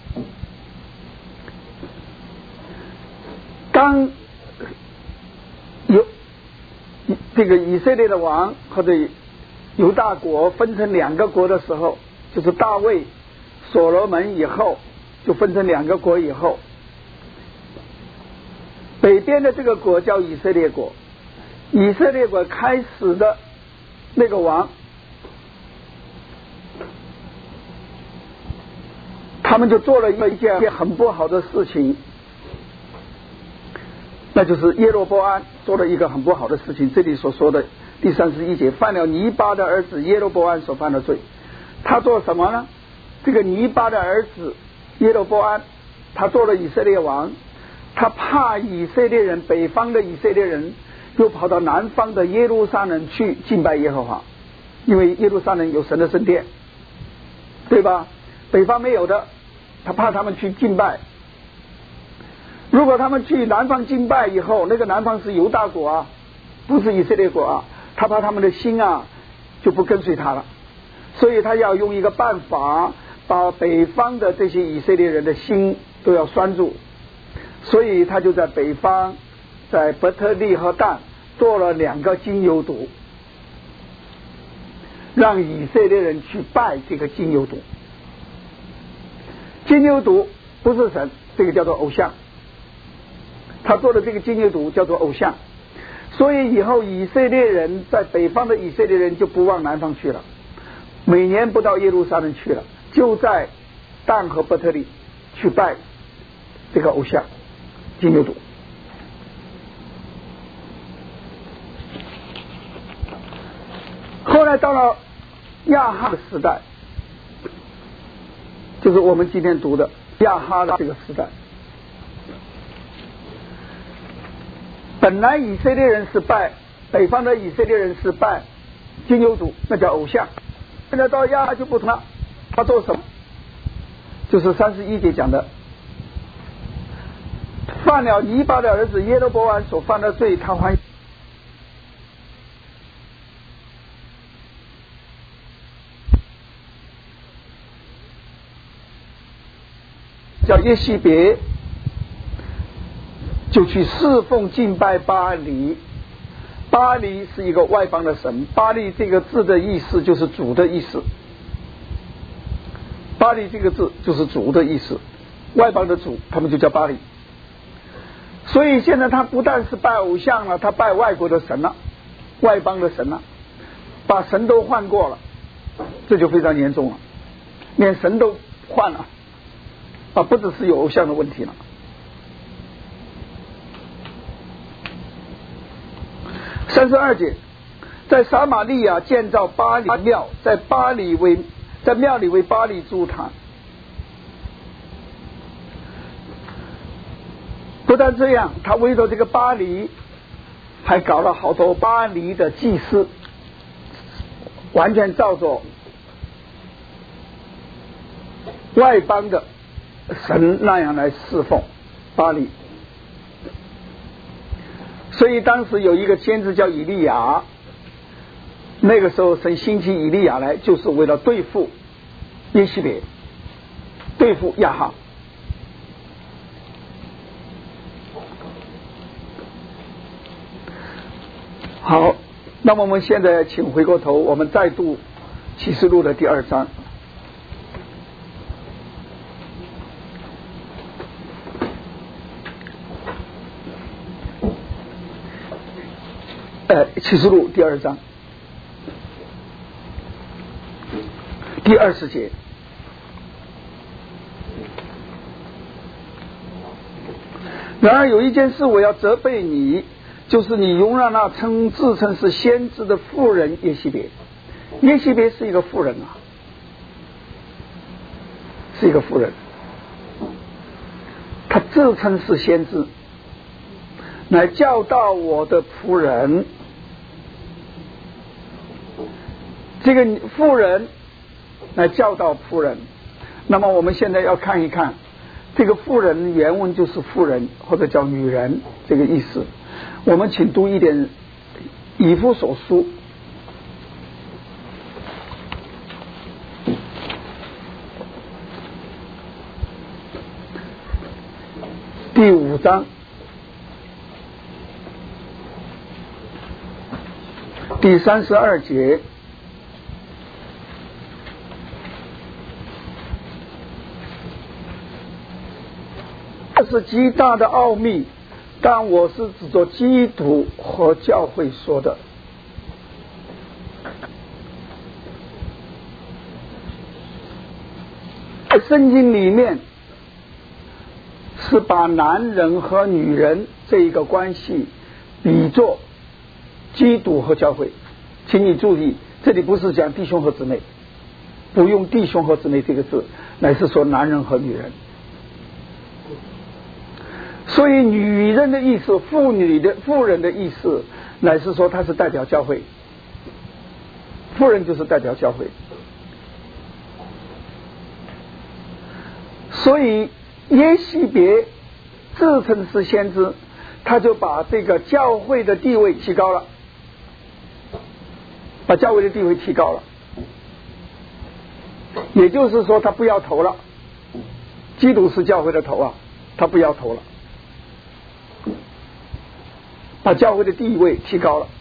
当有这个以色列的王或者犹大国分成两个国的时候，就是大卫所罗门以后就分成两个国以后，北边的这个国叫以色列国，以色列国开始的那个王，他们就做了一件很不好的事情，那就是耶罗波安做了一个很不好的事情。这里所说的第三十一节，犯了尼巴的儿子耶罗波安所犯的罪。他做什么呢？这个尼巴的儿子耶罗波安，他做了以色列王，他怕以色列人，北方的以色列人又跑到南方的耶路撒冷去敬拜耶和华，因为耶路撒冷有神的圣殿，对吧？北方没有的，他怕他们去敬拜。如果他们去南方敬拜以后，那个南方是犹大国啊，不是以色列国啊，他怕他们的心啊就不跟随他了，所以他要用一个办法，把北方的这些以色列人的心都要拴住，所以他就在北方，在伯特利和但做了两个金牛犊，让以色列人去拜这个金牛犊。金牛犊不是神，这个叫做偶像，他做的这个金牛犊叫做偶像，所以以后以色列人在北方的以色列人就不往南方去了，每年不到耶路撒冷去了，就在但和伯特利去拜这个偶像金牛犊。后来到了亚哈的时代，就是我们今天读的亚哈的这个时代。本来以色列人是拜北方的以色列人是拜金牛犊，那叫偶像。现在到亚哈就不同了，他做什么？就是三十一节讲的，犯了尼巴的儿子耶罗波安所犯的罪，他还叫耶西别，就去侍奉敬拜巴黎。巴黎是一个外邦的神，巴黎这个字的意思就是主的意思，巴黎这个字就是主的意思，外邦的主他们就叫巴黎。所以现在他不但是拜偶像了，他拜外国的神了，外邦的神了，把神都换过了，这就非常严重了，连神都换了啊，不只是有偶像的问题了。三十二节，在撒玛利亚建造巴黎庙，在巴黎为在庙里为巴黎筑坛。不但这样，他为了这个巴黎，还搞了好多巴黎的祭司，完全照着外邦的神那样来侍奉巴黎。所以当时有一个先知叫以利亚，那个时候神兴起以利亚来，就是为了对付耶西别，对付亚哈。好，那么我们现在请回过头，我们再读启示录的第二章。 呃，启示录第二章第二十节。然而有一件事我要责备你，就是你容让那称自称是先知的妇人耶西别。耶西别是一个妇人啊，是一个妇人，她自称是先知，来教导我的仆人。这个妇人来教导仆人，那么我们现在要看一看这个妇人原文就是妇人或者叫女人这个意思。我们请读一点以弗所书第五章第三十二节。这是极大的奥秘，但我是指着基督和教会说的。在圣经里面是把男人和女人这一个关系比作基督和教会。请你注意，这里不是讲弟兄和姊妹，不用弟兄和姊妹这个字，乃是说男人和女人。所以女人的意思，妇女的妇人的意思，乃是说她是代表教会，妇人就是代表教会。所以耶西别自称是先知，他就把这个教会的地位提高了，把教会的地位提高了，也就是说他不要头了，基督是教会的头啊，他不要头了，把教会的地位提高了。